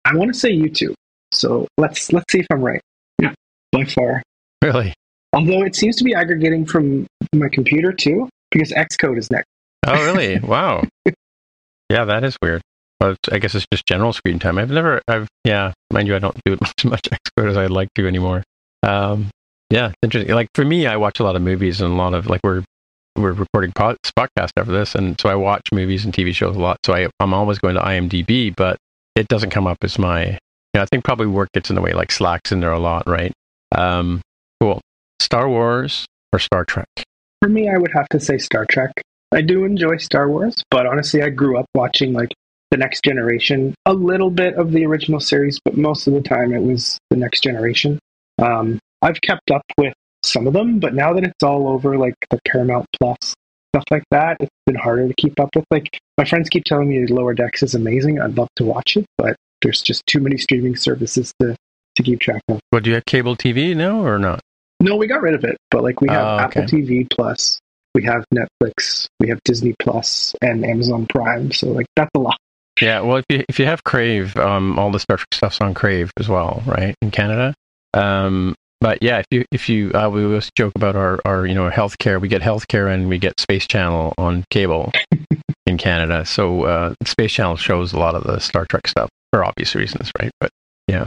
I want to say YouTube. So let's see if I'm right. Yeah, by far. Really? Although it seems to be aggregating from my computer too, because Xcode is next. Oh, really? Wow. Yeah, that is weird. But I guess it's just general screen time. Mind you, I don't do as much Xcode as I'd like to anymore. Yeah, it's interesting. Like for me, I watch a lot of movies and a lot of, like, we're recording podcast after this, and so I watch movies and TV shows a lot. So I'm always going to IMDb, but it doesn't come up as my. I think probably work gets in the way. Like Slack's in there a lot, right? Cool. Star Wars or Star Trek? For me, I would have to say Star Trek. I do enjoy Star Wars, but honestly, I grew up watching like The Next Generation, a little bit of the original series, but most of the time it was The Next Generation. I've kept up with some of them, but now that it's all over, like the Paramount Plus, stuff like that, it's been harder to keep up with. Like, my friends keep telling me Lower Decks is amazing. I'd love to watch it, but there's just too many streaming services to keep track of. Well, do you have cable TV now or not? No, we got rid of it, but like we have Apple TV Plus, we have Netflix, we have Disney Plus, and Amazon Prime, so like that's a lot. Yeah, well, if you have Crave, all the Star Trek stuff's on Crave as well, right, in Canada. But yeah, if you we always joke about our healthcare. We get healthcare and we get Space Channel on cable in Canada. So Space Channel shows a lot of the Star Trek stuff for obvious reasons, right? But yeah,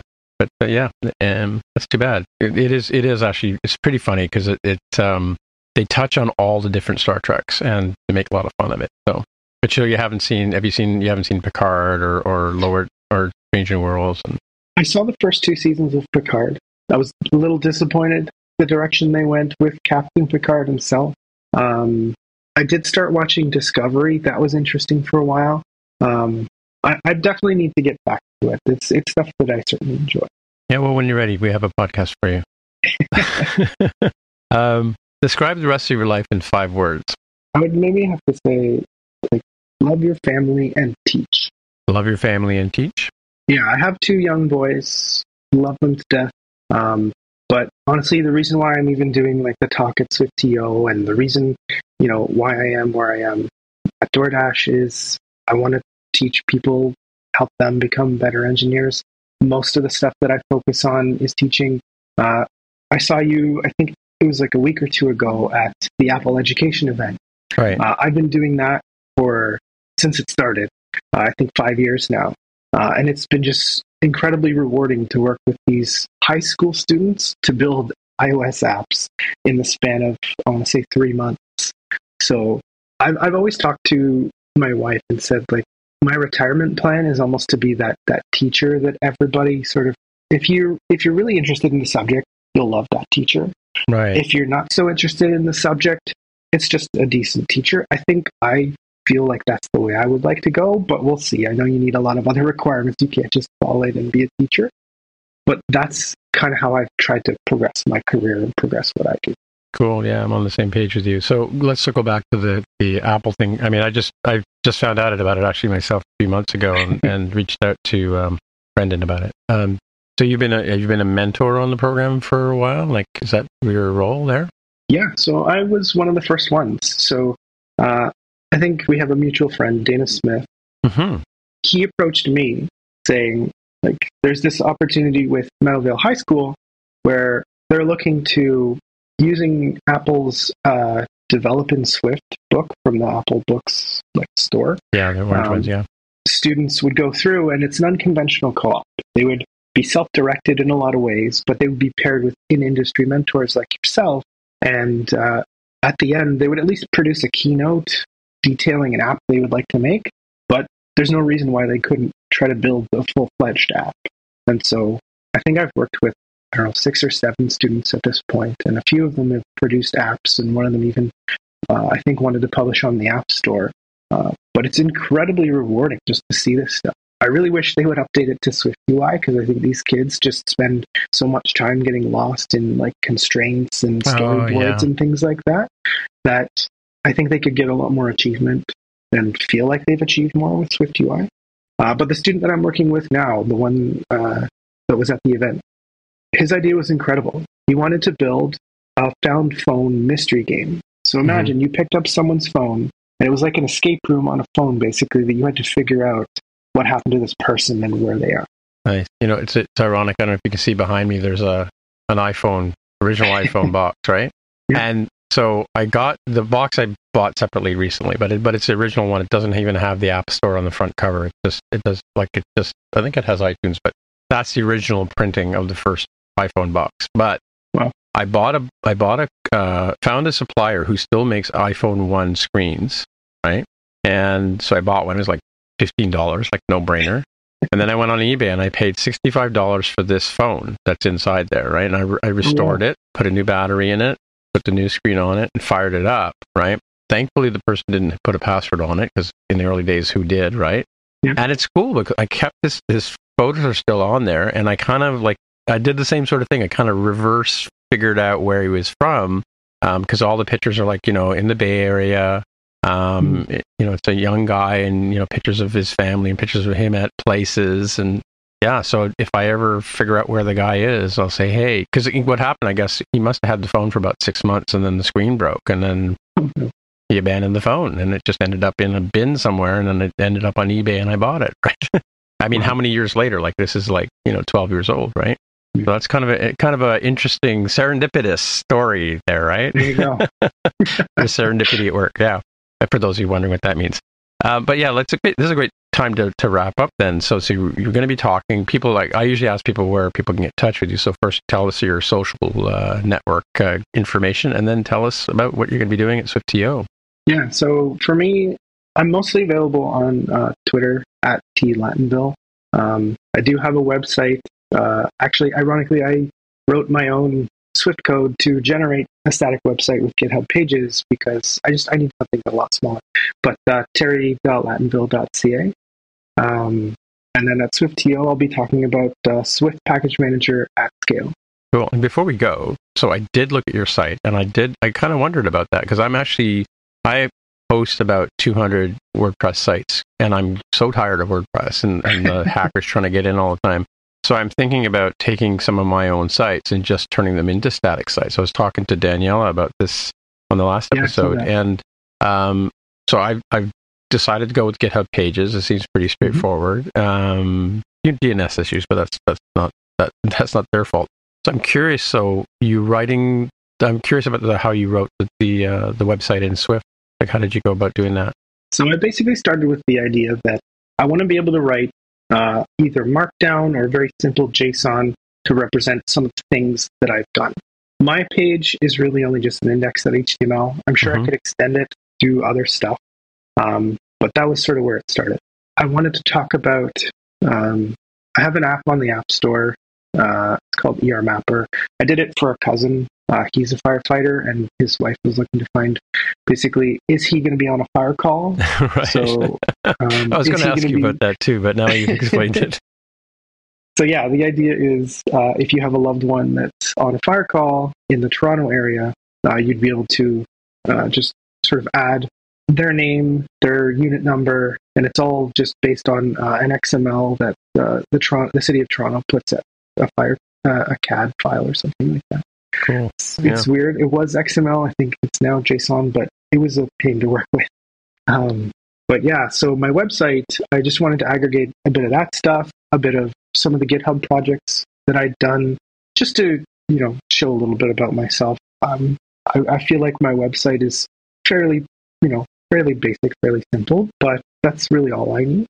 that's too bad. It is actually, it's pretty funny because they touch on all the different Star Treks and they make a lot of fun of it. So, but you haven't seen Picard or Lower or Strange New Worlds? I saw the first 2 seasons of Picard. I was a little disappointed the direction they went with Captain Picard himself. I did start watching Discovery. That was interesting for a while. I definitely need to get back to it. It's stuff that I certainly enjoy. Yeah, well, when you're ready, we have a podcast for you. Describe the rest of your life in 5 words. I would maybe have to say, like, love your family and teach. Love your family and teach? Yeah, I have 2 young boys. Love them to death. But honestly, the reason why I'm even doing like the talk at SwiftTO and the reason, why I am where I am at DoorDash is I want to teach people, help them become better engineers. Most of the stuff that I focus on is teaching. I saw you, I think it was like a week or 2 ago at the Apple Education event. Right. I've been doing that since it started, I think 5 years now. And it's been just incredibly rewarding to work with these high school students to build iOS apps in the span of, I want to say, 3 months. So I've always talked to my wife and said, like, my retirement plan is almost to be that teacher that everybody sort of, if you're really interested in the subject, you'll love that teacher. Right. If you're not so interested in the subject, it's just a decent teacher. I think I feel like that's the way I would like to go, but we'll see. I know you need a lot of other requirements. You can't just fall in and be a teacher. But that's kind of how I've tried to progress my career and progress what I do. Cool. Yeah, I'm on the same page with you. So let's circle back to the Apple thing. I mean, I just found out about it actually myself a few months ago and reached out to Brendan about it. So have you been a mentor on the program for a while? Like, is that your role there? Yeah. So I was one of the first ones. So I think we have a mutual friend, Dana Smith. Mm-hmm. He approached me saying, like, there's this opportunity with Meadowvale High School where they're looking to using Apple's Develop in Swift book from the Apple Books store. Yeah, the orange ones, yeah. Students would go through, and it's an unconventional co-op. They would be self-directed in a lot of ways, but they would be paired with in-industry mentors like yourself. And at the end, they would at least produce a keynote detailing an app they would like to make, but there's no reason why they couldn't try to build a full-fledged app. And so I think I've worked with, 6 or 7 students at this point, and a few of them have produced apps, and one of them even, I think, wanted to publish on the App Store. But it's incredibly rewarding just to see this stuff. I really wish they would update it to SwiftUI, because I think these kids just spend so much time getting lost in like constraints and storyboards and things like that, that I think they could get a lot more achievement and feel like they've achieved more with SwiftUI. But the student that I'm working with now, the one that was at the event, his idea was incredible. He wanted to build a found phone mystery game. So imagine you picked up someone's phone, and it was like an escape room on a phone, basically, that you had to figure out what happened to this person and where they are. Nice. You know, it's ironic. I don't know if you can see behind me. There's an iPhone, original iPhone box, right? Yeah. And so I got the box I bought separately recently, but it's the original one. It doesn't even have the App Store on the front cover. I think it has iTunes, but that's the original printing of the first iPhone box. But wow. I found a supplier who still makes iPhone 1 screens, right? And so I bought one. It was like $15, like no brainer. And then I went on eBay and I paid $65 for this phone that's inside there, right? And I restored it, put a new battery in it, put the new screen on it, and fired it up, right? Thankfully, the person didn't put a password on it, because in the early days, who did, right? Yeah. And it's cool because I kept his photos are still on there, and I kind of I did the same sort of thing. I kind of reverse figured out where he was from, because all the pictures are in the Bay Area. It's a young guy, and pictures of his family and pictures of him at places, and yeah. So if I ever figure out where the guy is, I'll say, hey, because what happened? I guess he must have had the phone for about 6 months, and then the screen broke, and then he abandoned the phone, and it just ended up in a bin somewhere, and then it ended up on eBay, and I bought it. Right? I mean, how many years later? This is 12 years old, right? So that's kind of a interesting serendipitous story there, right? There you go. The serendipity at work, yeah. For those of you wondering what that means. But yeah, this is a great time to wrap up then. So you're going to be talking. People I usually ask people where people can get in touch with you. So first, tell us your social network information, and then tell us about what you're going to be doing at SwiftTO. Yeah, so for me, I'm mostly available on Twitter at @tlatinville. I do have a website. Actually, ironically, I wrote my own Swift code to generate a static website with GitHub pages, because I need something a lot smaller. But terry.latinville.ca. And then at SwiftTO, I'll be talking about Swift Package Manager at scale. Cool. And before we go, so I did look at your site, and I kind of wondered about that, because I host about 200 WordPress sites, and I'm so tired of WordPress and the hackers trying to get in all the time. So I'm thinking about taking some of my own sites and just turning them into static sites. I was talking to Daniela about this on the last episode, and so I've decided to go with GitHub Pages. It seems pretty straightforward. DNS issues, but that's not their fault. So I'm curious. So I'm curious about how you wrote the website in Swift. How did you go about doing that? So I basically started with the idea that I want to be able to write either Markdown or very simple JSON to represent some of the things that I've done. My page is really only just an index.html. I'm sure I could extend it to other stuff, but that was sort of where it started. I wanted to talk about, I have an app on the App Store. It's called ER Mapper. I did it for a cousin. He's a firefighter, and his wife was looking to find, basically, is he going to be on a fire call? Right. So, I was going to ask you about that too, but now you've explained it. So yeah, the idea is if you have a loved one that's on a fire call in the Toronto area, you'd be able to just sort of add their name, their unit number, and it's all just based on an XML that the city of Toronto puts at a CAD file or something like that. Cool. It's weird. It was XML. I think it's now JSON, but it was a pain to work with. But yeah, so my website, I just wanted to aggregate a bit of that stuff, a bit of some of the GitHub projects that I'd done, just to show a little bit about myself. I feel like my website is fairly basic, fairly simple, but that's really all I need.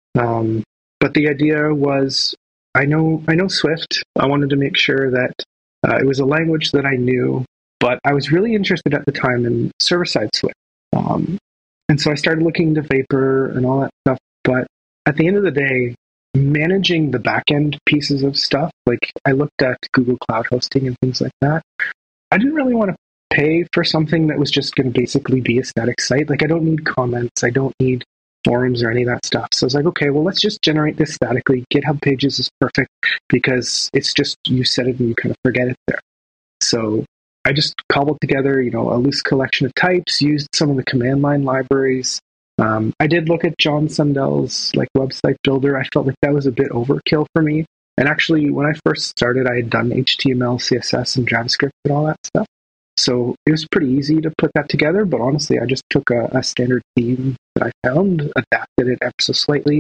But the idea was, I know Swift. I wanted to make sure that it was a language that I knew, but I was really interested at the time in server-side Swift. And so I started looking into Vapor and all that stuff. But at the end of the day, managing the back-end pieces of stuff, like I looked at Google Cloud Hosting and things like that, I didn't really want to pay for something that was just going to basically be a static site. Like, I don't need comments. I don't need forums or any of that stuff. So I was like, okay, well, let's just generate this statically. GitHub Pages is perfect because it's just, you set it and you kind of forget it there. So I just cobbled together, a loose collection of types, used some of the command line libraries. I did look at John Sundell's website builder. I felt like that was a bit overkill for me. And actually, when I first started, I had done HTML, CSS, and JavaScript and all that stuff. So it was pretty easy to put that together, but honestly, I just took a standard theme that I found, adapted it ever so slightly,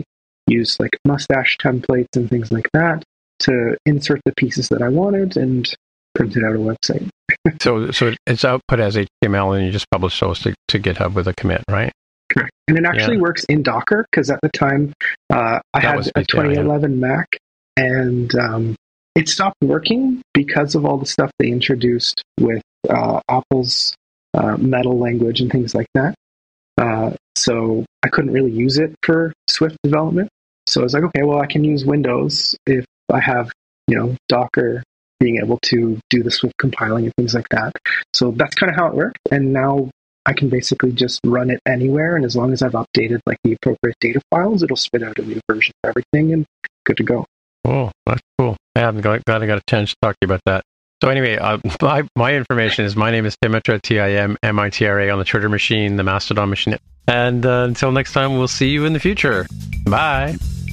use like mustache templates and things like that to insert the pieces that I wanted and printed out a website. So it's output as HTML, and you just publish those to GitHub with a commit, right? Correct. And it actually works in Docker, because at the time I had a 2011 Mac, and it stopped working because of all the stuff they introduced with Apple's Metal language and things like that. So I couldn't really use it for Swift development. So I was like, okay, well, I can use Windows if I have, Docker being able to do the Swift compiling and things like that. So that's kind of how it worked. And now I can basically just run it anywhere. And as long as I've updated like the appropriate data files, it'll spit out a new version of everything and good to go. Oh, that's cool. I'm glad I got a chance to talk to you about that. So anyway, my information is, my name is Timitra, Timmitra, on the Twitter machine, the Mastodon machine. And until next time, we'll see you in the future. Bye.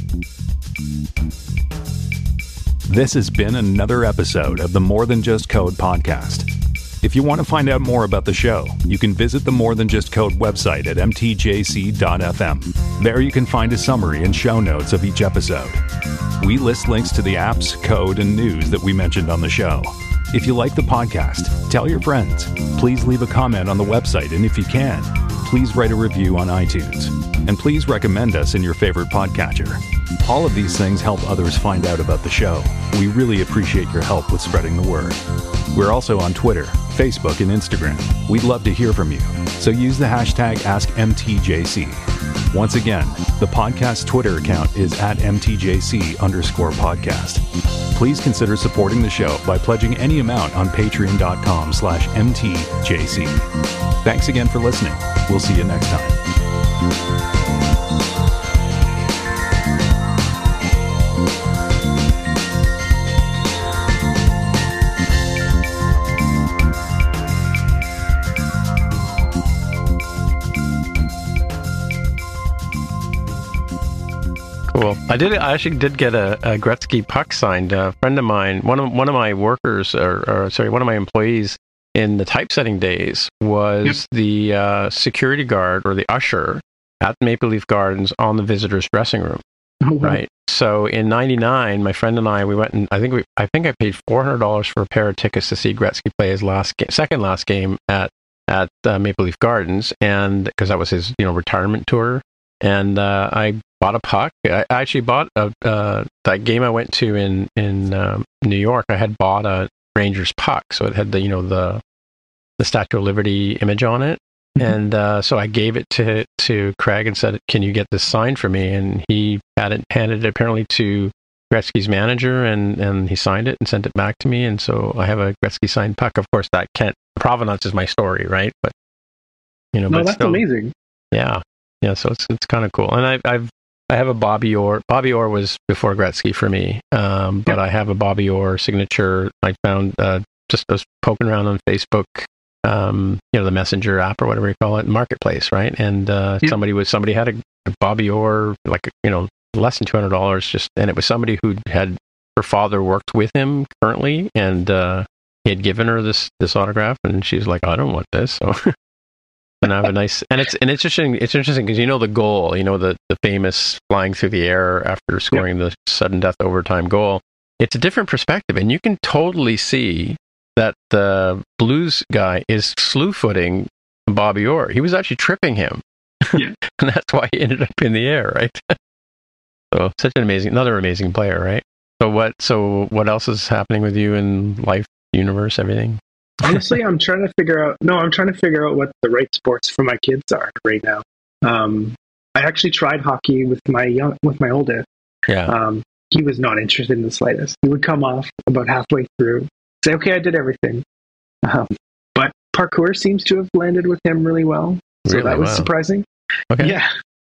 This has been another episode of the More Than Just Code podcast. If you want to find out more about the show, you can visit the More Than Just Code website at mtjc.fm. There you can find a summary and show notes of each episode. We list links to the apps, code, and news that we mentioned on the show. If you like the podcast, tell your friends. Please leave a comment on the website, and if you can, please write a review on iTunes. And please recommend us in your favorite podcatcher. All of these things help others find out about the show. We really appreciate your help with spreading the word. We're also on Twitter, Facebook, and Instagram. We'd love to hear from you, so use the hashtag AskMTJC. Once again, the podcast Twitter account is at MTJC_podcast. Please consider supporting the show by pledging any amount on patreon.com/MTJC. Thanks again for listening. We'll see you next time. Cool. I actually did get a Gretzky puck signed. A friend of mine, one of my workers, one of my employees in the typesetting days was the security guard or the usher at Maple Leaf Gardens on the visitors' dressing room. Oh, wow. Right. So in '99, my friend and I, we went and I think I paid $400 for a pair of tickets to see Gretzky play his second last game at Maple Leaf Gardens, and because that was his retirement tour. And I bought a puck. I actually bought that game I went to in New York. I had bought a Rangers puck, so it had the Statue of Liberty image on it. And so I gave it to Craig and said, "Can you get this signed for me?" And he handed it apparently to Gretzky's manager, and he signed it and sent it back to me. And so I have a Gretzky signed puck. Of course, that provenance is my story, right? But no, but that's still, amazing. Yeah. So it's kind of cool. And I have a Bobby Orr. Bobby Orr was before Gretzky for me, but I have a Bobby Orr signature. I found I was poking around on Facebook, the Messenger app or whatever you call it, Marketplace, right? And somebody had a Bobby Orr, like less than $200, and it was somebody who had her father worked with him currently, and he had given her this autograph, and she's like, I don't want this, so. And I have a nice, and it's interesting. It's interesting because the goal, the famous flying through the air after scoring the sudden death overtime goal. It's a different perspective, and you can totally see that the Blues guy is slew-footing Bobby Orr. He was actually tripping him, and that's why he ended up in the air, right? So such another amazing player, right? So what else is happening with you in life, universe, everything? Honestly, I'm trying to figure out what the right sports for my kids are right now. I actually tried hockey with my oldest. Yeah. He was not interested in the slightest. He would come off about halfway through, say, "Okay, I did everything." But parkour seems to have landed with him really well. So that was surprising. Okay. Yeah.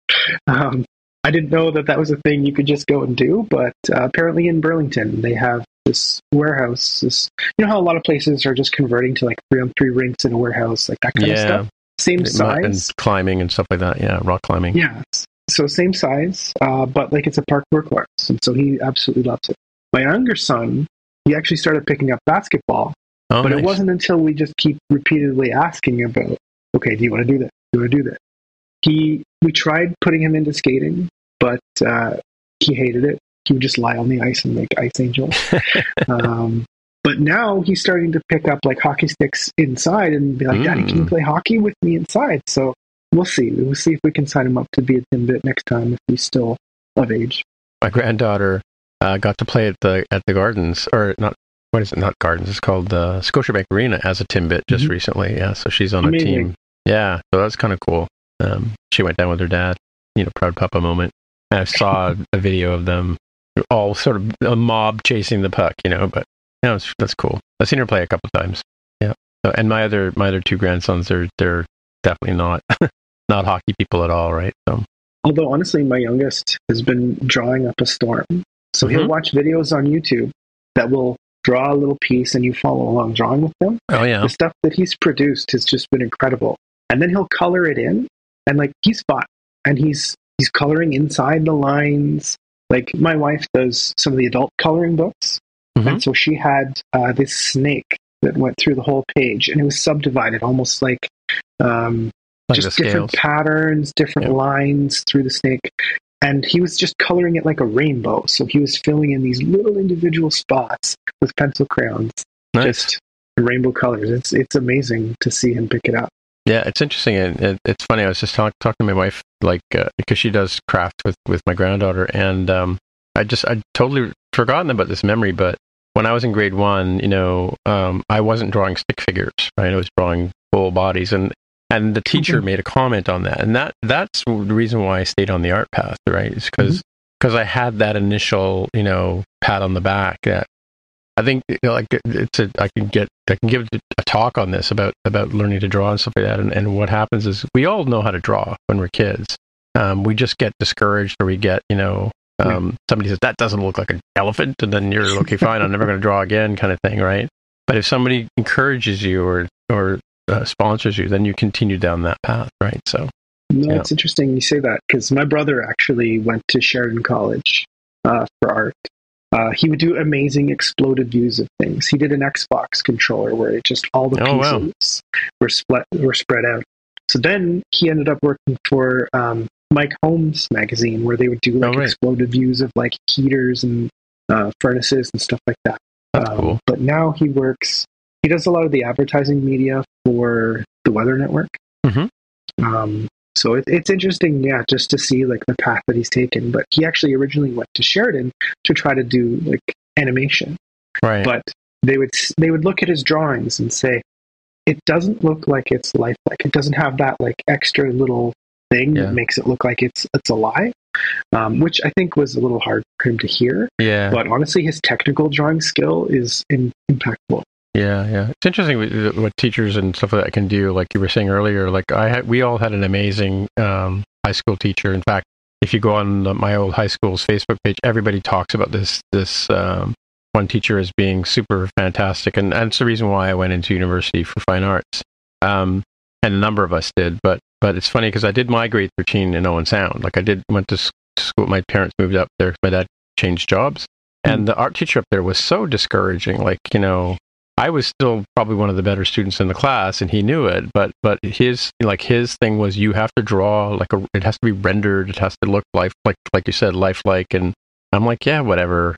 I didn't know that was a thing you could just go and do, but apparently in Burlington they have this warehouse. How a lot of places are just converting to like 3-on-3 rinks in a warehouse, like that kind of stuff. Same size. And climbing and stuff like that. Yeah, rock climbing. Yeah. So same size, but like it's a parkour course, and so he absolutely loves it. My younger son, he actually started picking up basketball, but nice. It wasn't until we just keep repeatedly asking about, okay, do you want to do this? Do you want to do this? We tried putting him into skating, but he hated it. He would just lie on the ice and make ice angels. But now he's starting to pick up like hockey sticks inside and be like, Daddy, can you play hockey with me inside? So we'll see. We'll see if we can sign him up to be a Timbit next time if he's still of age. My granddaughter got to play at the Gardens, or not. What is it? Not Gardens. It's called the Scotiabank Arena as a Timbit just recently. Yeah, so she's on a team. Yeah, so that's kind of cool. She went down with her dad. Proud papa moment. And I saw a video of them all sort of a mob chasing the puck. But that's cool. I've seen her play a couple of times. Yeah. So, and my other two grandsons, they're definitely not not hockey people at all, right? So. Although honestly, my youngest has been drawing up a storm. So he'll watch videos on YouTube that will draw a little piece and you follow along drawing with them. Oh yeah. The stuff that he's produced has just been incredible. And then he'll color it in and like he's fun. And he's coloring inside the lines. Like my wife does some of the adult coloring books. And so she had this snake that went through the whole page and it was subdivided almost like just different patterns, different lines through the snake. And he was just coloring it like a rainbow. So he was filling in these little individual spots with pencil crayons. Nice. Just rainbow colors. It's amazing to see him pick it up. Yeah, it's interesting. And it's funny. I was just talking to my wife, because she does craft with my granddaughter. And I totally forgotten about this memory. But when I was in grade 1, I wasn't drawing stick figures, right? I was drawing full bodies. And the teacher made a comment on that, and that's the reason why I stayed on the art path, right? It's because I had that initial, pat on the back. That I think, I can give a talk on this about learning to draw and stuff like that. And what happens is we all know how to draw when we're kids. We just get discouraged, or we get, somebody says that doesn't look like an elephant, and then you're okay, fine, I'm never going to draw again, kind of thing, right? But if somebody encourages you or sponsors you, then you continue down that path, right? So it's interesting you say that, because my brother actually went to Sheridan College for art. He would do amazing exploded views of things. He did an Xbox controller where it just all the pieces were spread out. So then he ended up working for Mike Holmes magazine, where they would do exploded views of like heaters and furnaces and stuff like that. That's cool. But now he does a lot of the advertising media for the Weather Network. So it's interesting, just to see like the path that he's taken. But he actually originally went to Sheridan to try to do like animation. Right. But they would look at his drawings and say, it doesn't look like it's lifelike. It doesn't have that like extra little thing that makes it look like it's alive. Which I think was a little hard for him to hear. Yeah. But honestly, his technical drawing skill is impeccable. Yeah. It's interesting what teachers and stuff like that can do. Like you were saying earlier, like we all had an amazing high school teacher. In fact, if you go on my old high school's Facebook page, everybody talks about this one teacher as being super fantastic, and that's the reason why I went into university for fine arts. And a number of us did, but it's funny because I did my grade 13 in Owen Sound. Like went to school. My parents moved up there. My dad changed jobs, and the art teacher up there was so discouraging. Like I was still probably one of the better students in the class, and he knew it. But his thing was, you have to draw it has to be rendered. It has to look like you said, lifelike. And I'm like, yeah, whatever.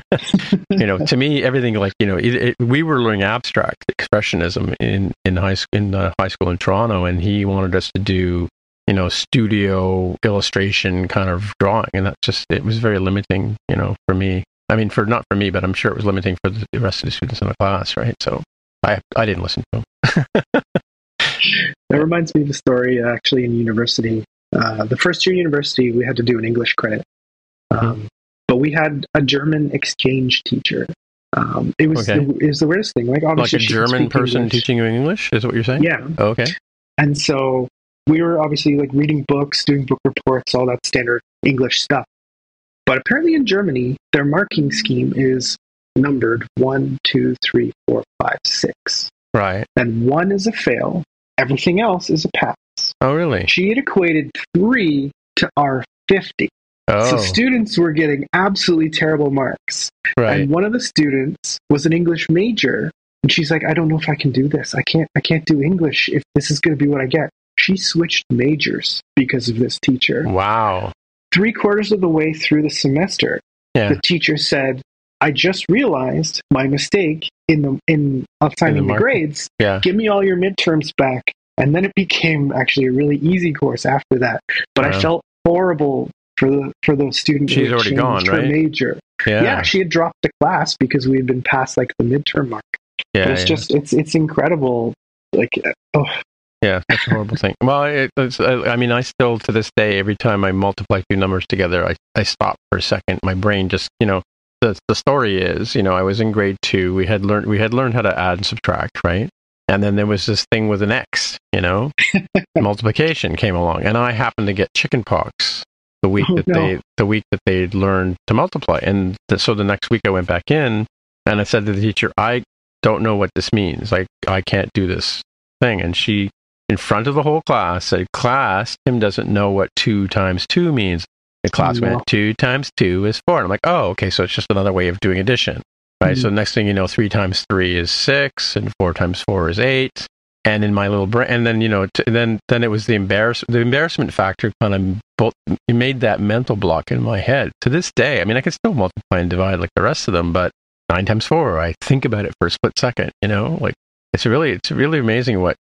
To me, everything we were learning abstract expressionism in high school in Toronto, and he wanted us to do studio illustration kind of drawing, and it was very limiting, for me. I mean, not for me, but I'm sure it was limiting for the rest of the students in the class, right? So I didn't listen to him. That reminds me of a story actually in university. The first year university, we had to do an English credit. But we had a German exchange teacher. It was the weirdest thing. Like obviously, like a German person English. Teaching you English is what you're saying? Yeah. Oh, okay. And so we were obviously like reading books, doing book reports, all that standard English stuff. But apparently in Germany, their marking scheme is numbered 1, 2, 3, 4, 5, 6. Right. And 1 is a fail. Everything else is a pass. Oh, really? She had equated 3 to our 50. Oh. So students were getting absolutely terrible marks. Right. And one of the students was an English major. And she's like, I don't know if I can do this. I can't do English if this is going to be what I get. She switched majors because of this teacher. Wow. 3/4 of the way through the semester, the teacher said, I just realized my mistake in assigning the grades. Yeah. Give me all your midterms back. And then it became actually a really easy course after that. But I felt horrible for those students. She's already gone, right? Major. Yeah, she had dropped the class because we had been past like the midterm mark. Yeah, but it's incredible. Like, yeah, that's a horrible thing. Well, I mean, I still to this day, every time I multiply two numbers together, I stop for a second. My brain just, the story is, I was in grade 2. We had learned how to add and subtract, right? And then there was this thing with an X, multiplication came along, and I happened to get chicken pox the week that they'd learned to multiply, and so the next week I went back in and I said to the teacher, I don't know what this means. Like, I can't do this thing. And she, in front of the whole class, said, "Class, Tim doesn't know what 2 times 2 means." The class went, 2 times 2 is 4. And I'm like, oh, okay, so it's just another way of doing addition. Right, so next thing you know, 3 times 3 is 6, and 4 times 4 is 8. And in my little brain, and then then it was the embarrassment factor kind of it made that mental block in my head. To this day, I mean, I can still multiply and divide like the rest of them, but 9 times 4, I think about it for a split second. Like it's really amazing what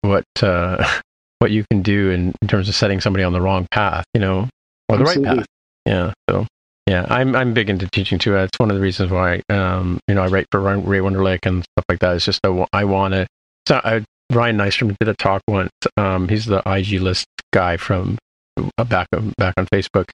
you can do in terms of setting somebody on the wrong path, or the Absolutely. right path. Yeah, so. Yeah, I'm big into teaching too. That's one of the reasons why I write for Ray Wonderlick and stuff like that. It's just I want to. So Ryan Nystrom did a talk once. He's the IG List guy from back on Facebook.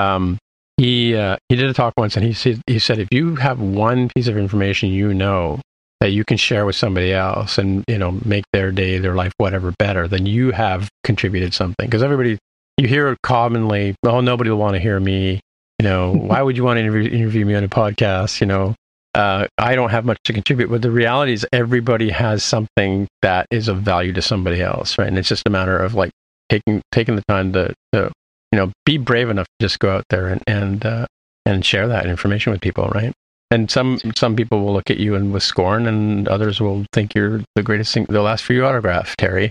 He did a talk once, and he said if you have one piece of information that you can share with somebody else and make their day, their life, whatever better, then you have contributed something. Because you hear it commonly, oh, nobody will want to hear me. Why would you want to interview me on a podcast? I don't have much to contribute. But the reality is everybody has something that is of value to somebody else, right? And it's just a matter of like taking the time to be brave enough to just go out there and share that information with people, right? And some people will look at you with scorn, and others will think you're the greatest thing. They'll ask for your autograph, Terry.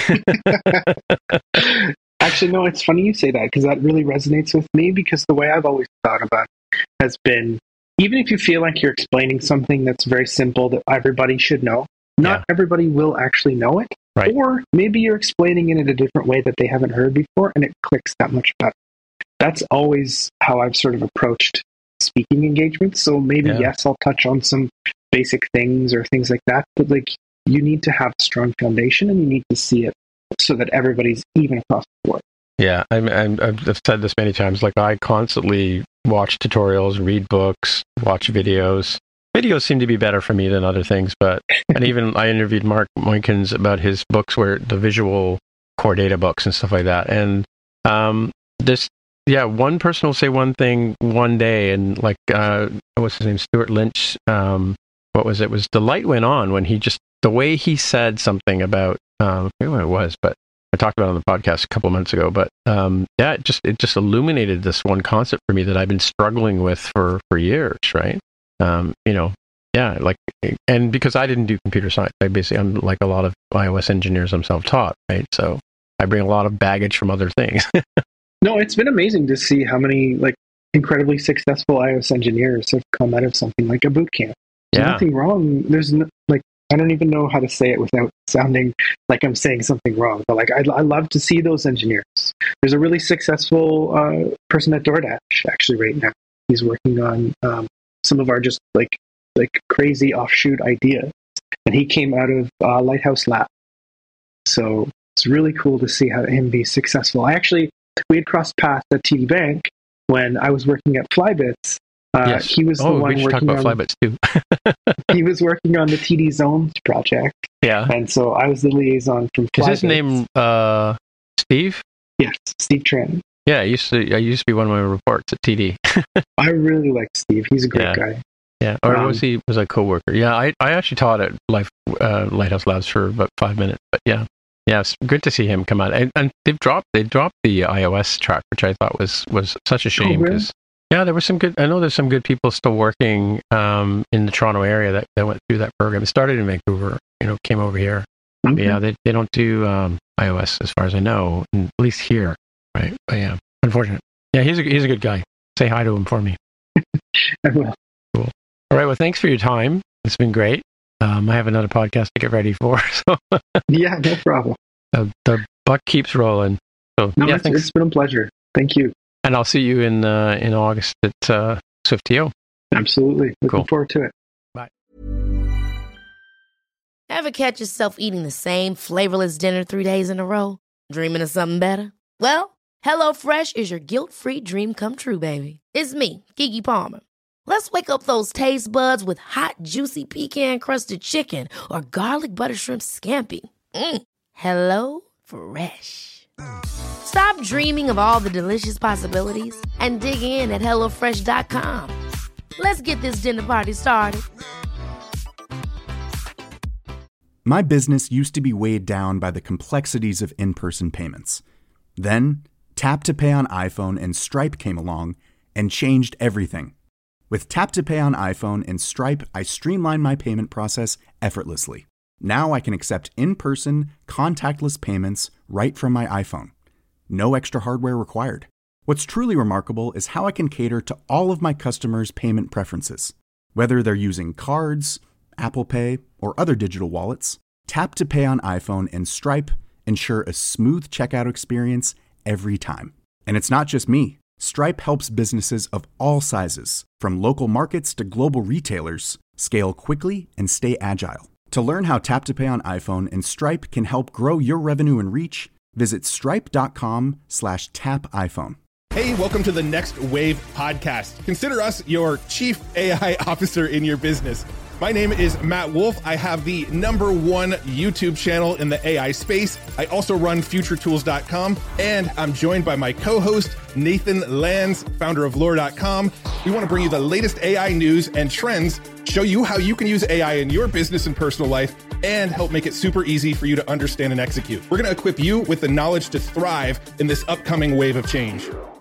Actually, no, it's funny you say that, because that really resonates with me, because the way I've always thought about it has been, even if you feel like you're explaining something that's very simple that everybody should know, not everybody will actually know it. Right. Or maybe you're explaining it in a different way that they haven't heard before, and it clicks that much better. That's always how I've sort of approached speaking engagements. So maybe, yes, I'll touch on some basic things or things like that, but like, you need to have a strong foundation, and you need to see it so that everybody's even across the board. Yeah, I've said this many times. Like, I constantly watch tutorials, read books, watch videos. Videos seem to be better for me than other things, and even I interviewed Mark Moinkins about his books, where the visual core data books and stuff like that. And one person will say one thing one day, and like what's his name, Stuart Lynch. What was it? It was the light went on when the way he said something about. I forget what it was, but I talked about it on the podcast a couple of months ago. But it just illuminated this one concept for me that I've been struggling with for years, right? And because I didn't do computer science, I'm like a lot of iOS engineers, I'm self-taught, right? So I bring a lot of baggage from other things. No, it's been amazing to see how many like incredibly successful iOS engineers have come out of something like a boot camp. There's nothing wrong. There's I don't even know how to say it without sounding like I'm saying something wrong. But like, I love to see those engineers. There's a really successful person at DoorDash actually right now. He's working on some of our just like crazy offshoot ideas, and he came out of Lighthouse Lab. So it's really cool to see him be successful. We had crossed paths at TD Bank when I was working at Flybits. Yes. He was the one working talk about Flybits too. He was working on the TD Zones project. Yeah. And so I was the liaison from Flybits. Is his name Steve? Yes, Steve Tran. Yeah, I used to be one of my reports at TD. I really like Steve. He's a great guy. Yeah. Or was a coworker? Yeah, I actually taught at Lighthouse Labs for about 5 minutes. But yeah, it's good to see him come out. And they dropped the iOS track, which I thought was such a shame. Oh, really? Yeah, there was some good. I know there's some good people still working in the Toronto area that went through that program. It started in Vancouver, came over here. Okay. Yeah, they don't do iOS as far as I know, at least here, right? But yeah, unfortunate. Yeah, he's a good guy. Say hi to him for me. I will. Cool. All right. Well, thanks for your time. It's been great. I have another podcast to get ready for. So Yeah, no problem. The buck keeps rolling. So No, yeah, thanks. it's been a pleasure. Thank you. And I'll see you in August at SwiftTO. Absolutely. Looking Cool. forward to it. Bye. Ever catch yourself eating the same flavorless dinner 3 days in a row? Dreaming of something better? Well, HelloFresh is your guilt-free dream come true, baby. It's me, Keke Palmer. Let's wake up those taste buds with hot, juicy pecan-crusted chicken or garlic butter shrimp scampi. Hello Fresh. Stop dreaming of all the delicious possibilities and dig in at HelloFresh.com. Let's get this dinner party started. My business used to be weighed down by the complexities of in-person payments. Then, Tap to Pay on iPhone and Stripe came along and changed everything. With Tap to Pay on iPhone and Stripe, I streamlined my payment process effortlessly. Now I can accept in-person, contactless payments right from my iPhone. No extra hardware required. What's truly remarkable is how I can cater to all of my customers' payment preferences. Whether they're using cards, Apple Pay, or other digital wallets, Tap to Pay on iPhone and Stripe ensure a smooth checkout experience every time. And it's not just me. Stripe helps businesses of all sizes, from local markets to global retailers, scale quickly and stay agile. To learn how Tap to Pay on iPhone and Stripe can help grow your revenue and reach, visit stripe.com/tapiphone. Hey, welcome to the Next Wave podcast. Consider us your chief AI officer in your business. My name is Matt Wolf. I have the #1 YouTube channel in the AI space. I also run futuretools.com, and I'm joined by my co-host, Nathan Lands, founder of lore.com. We want to bring you the latest AI news and trends, show you how you can use AI in your business and personal life, and help make it super easy for you to understand and execute. We're going to equip you with the knowledge to thrive in this upcoming wave of change.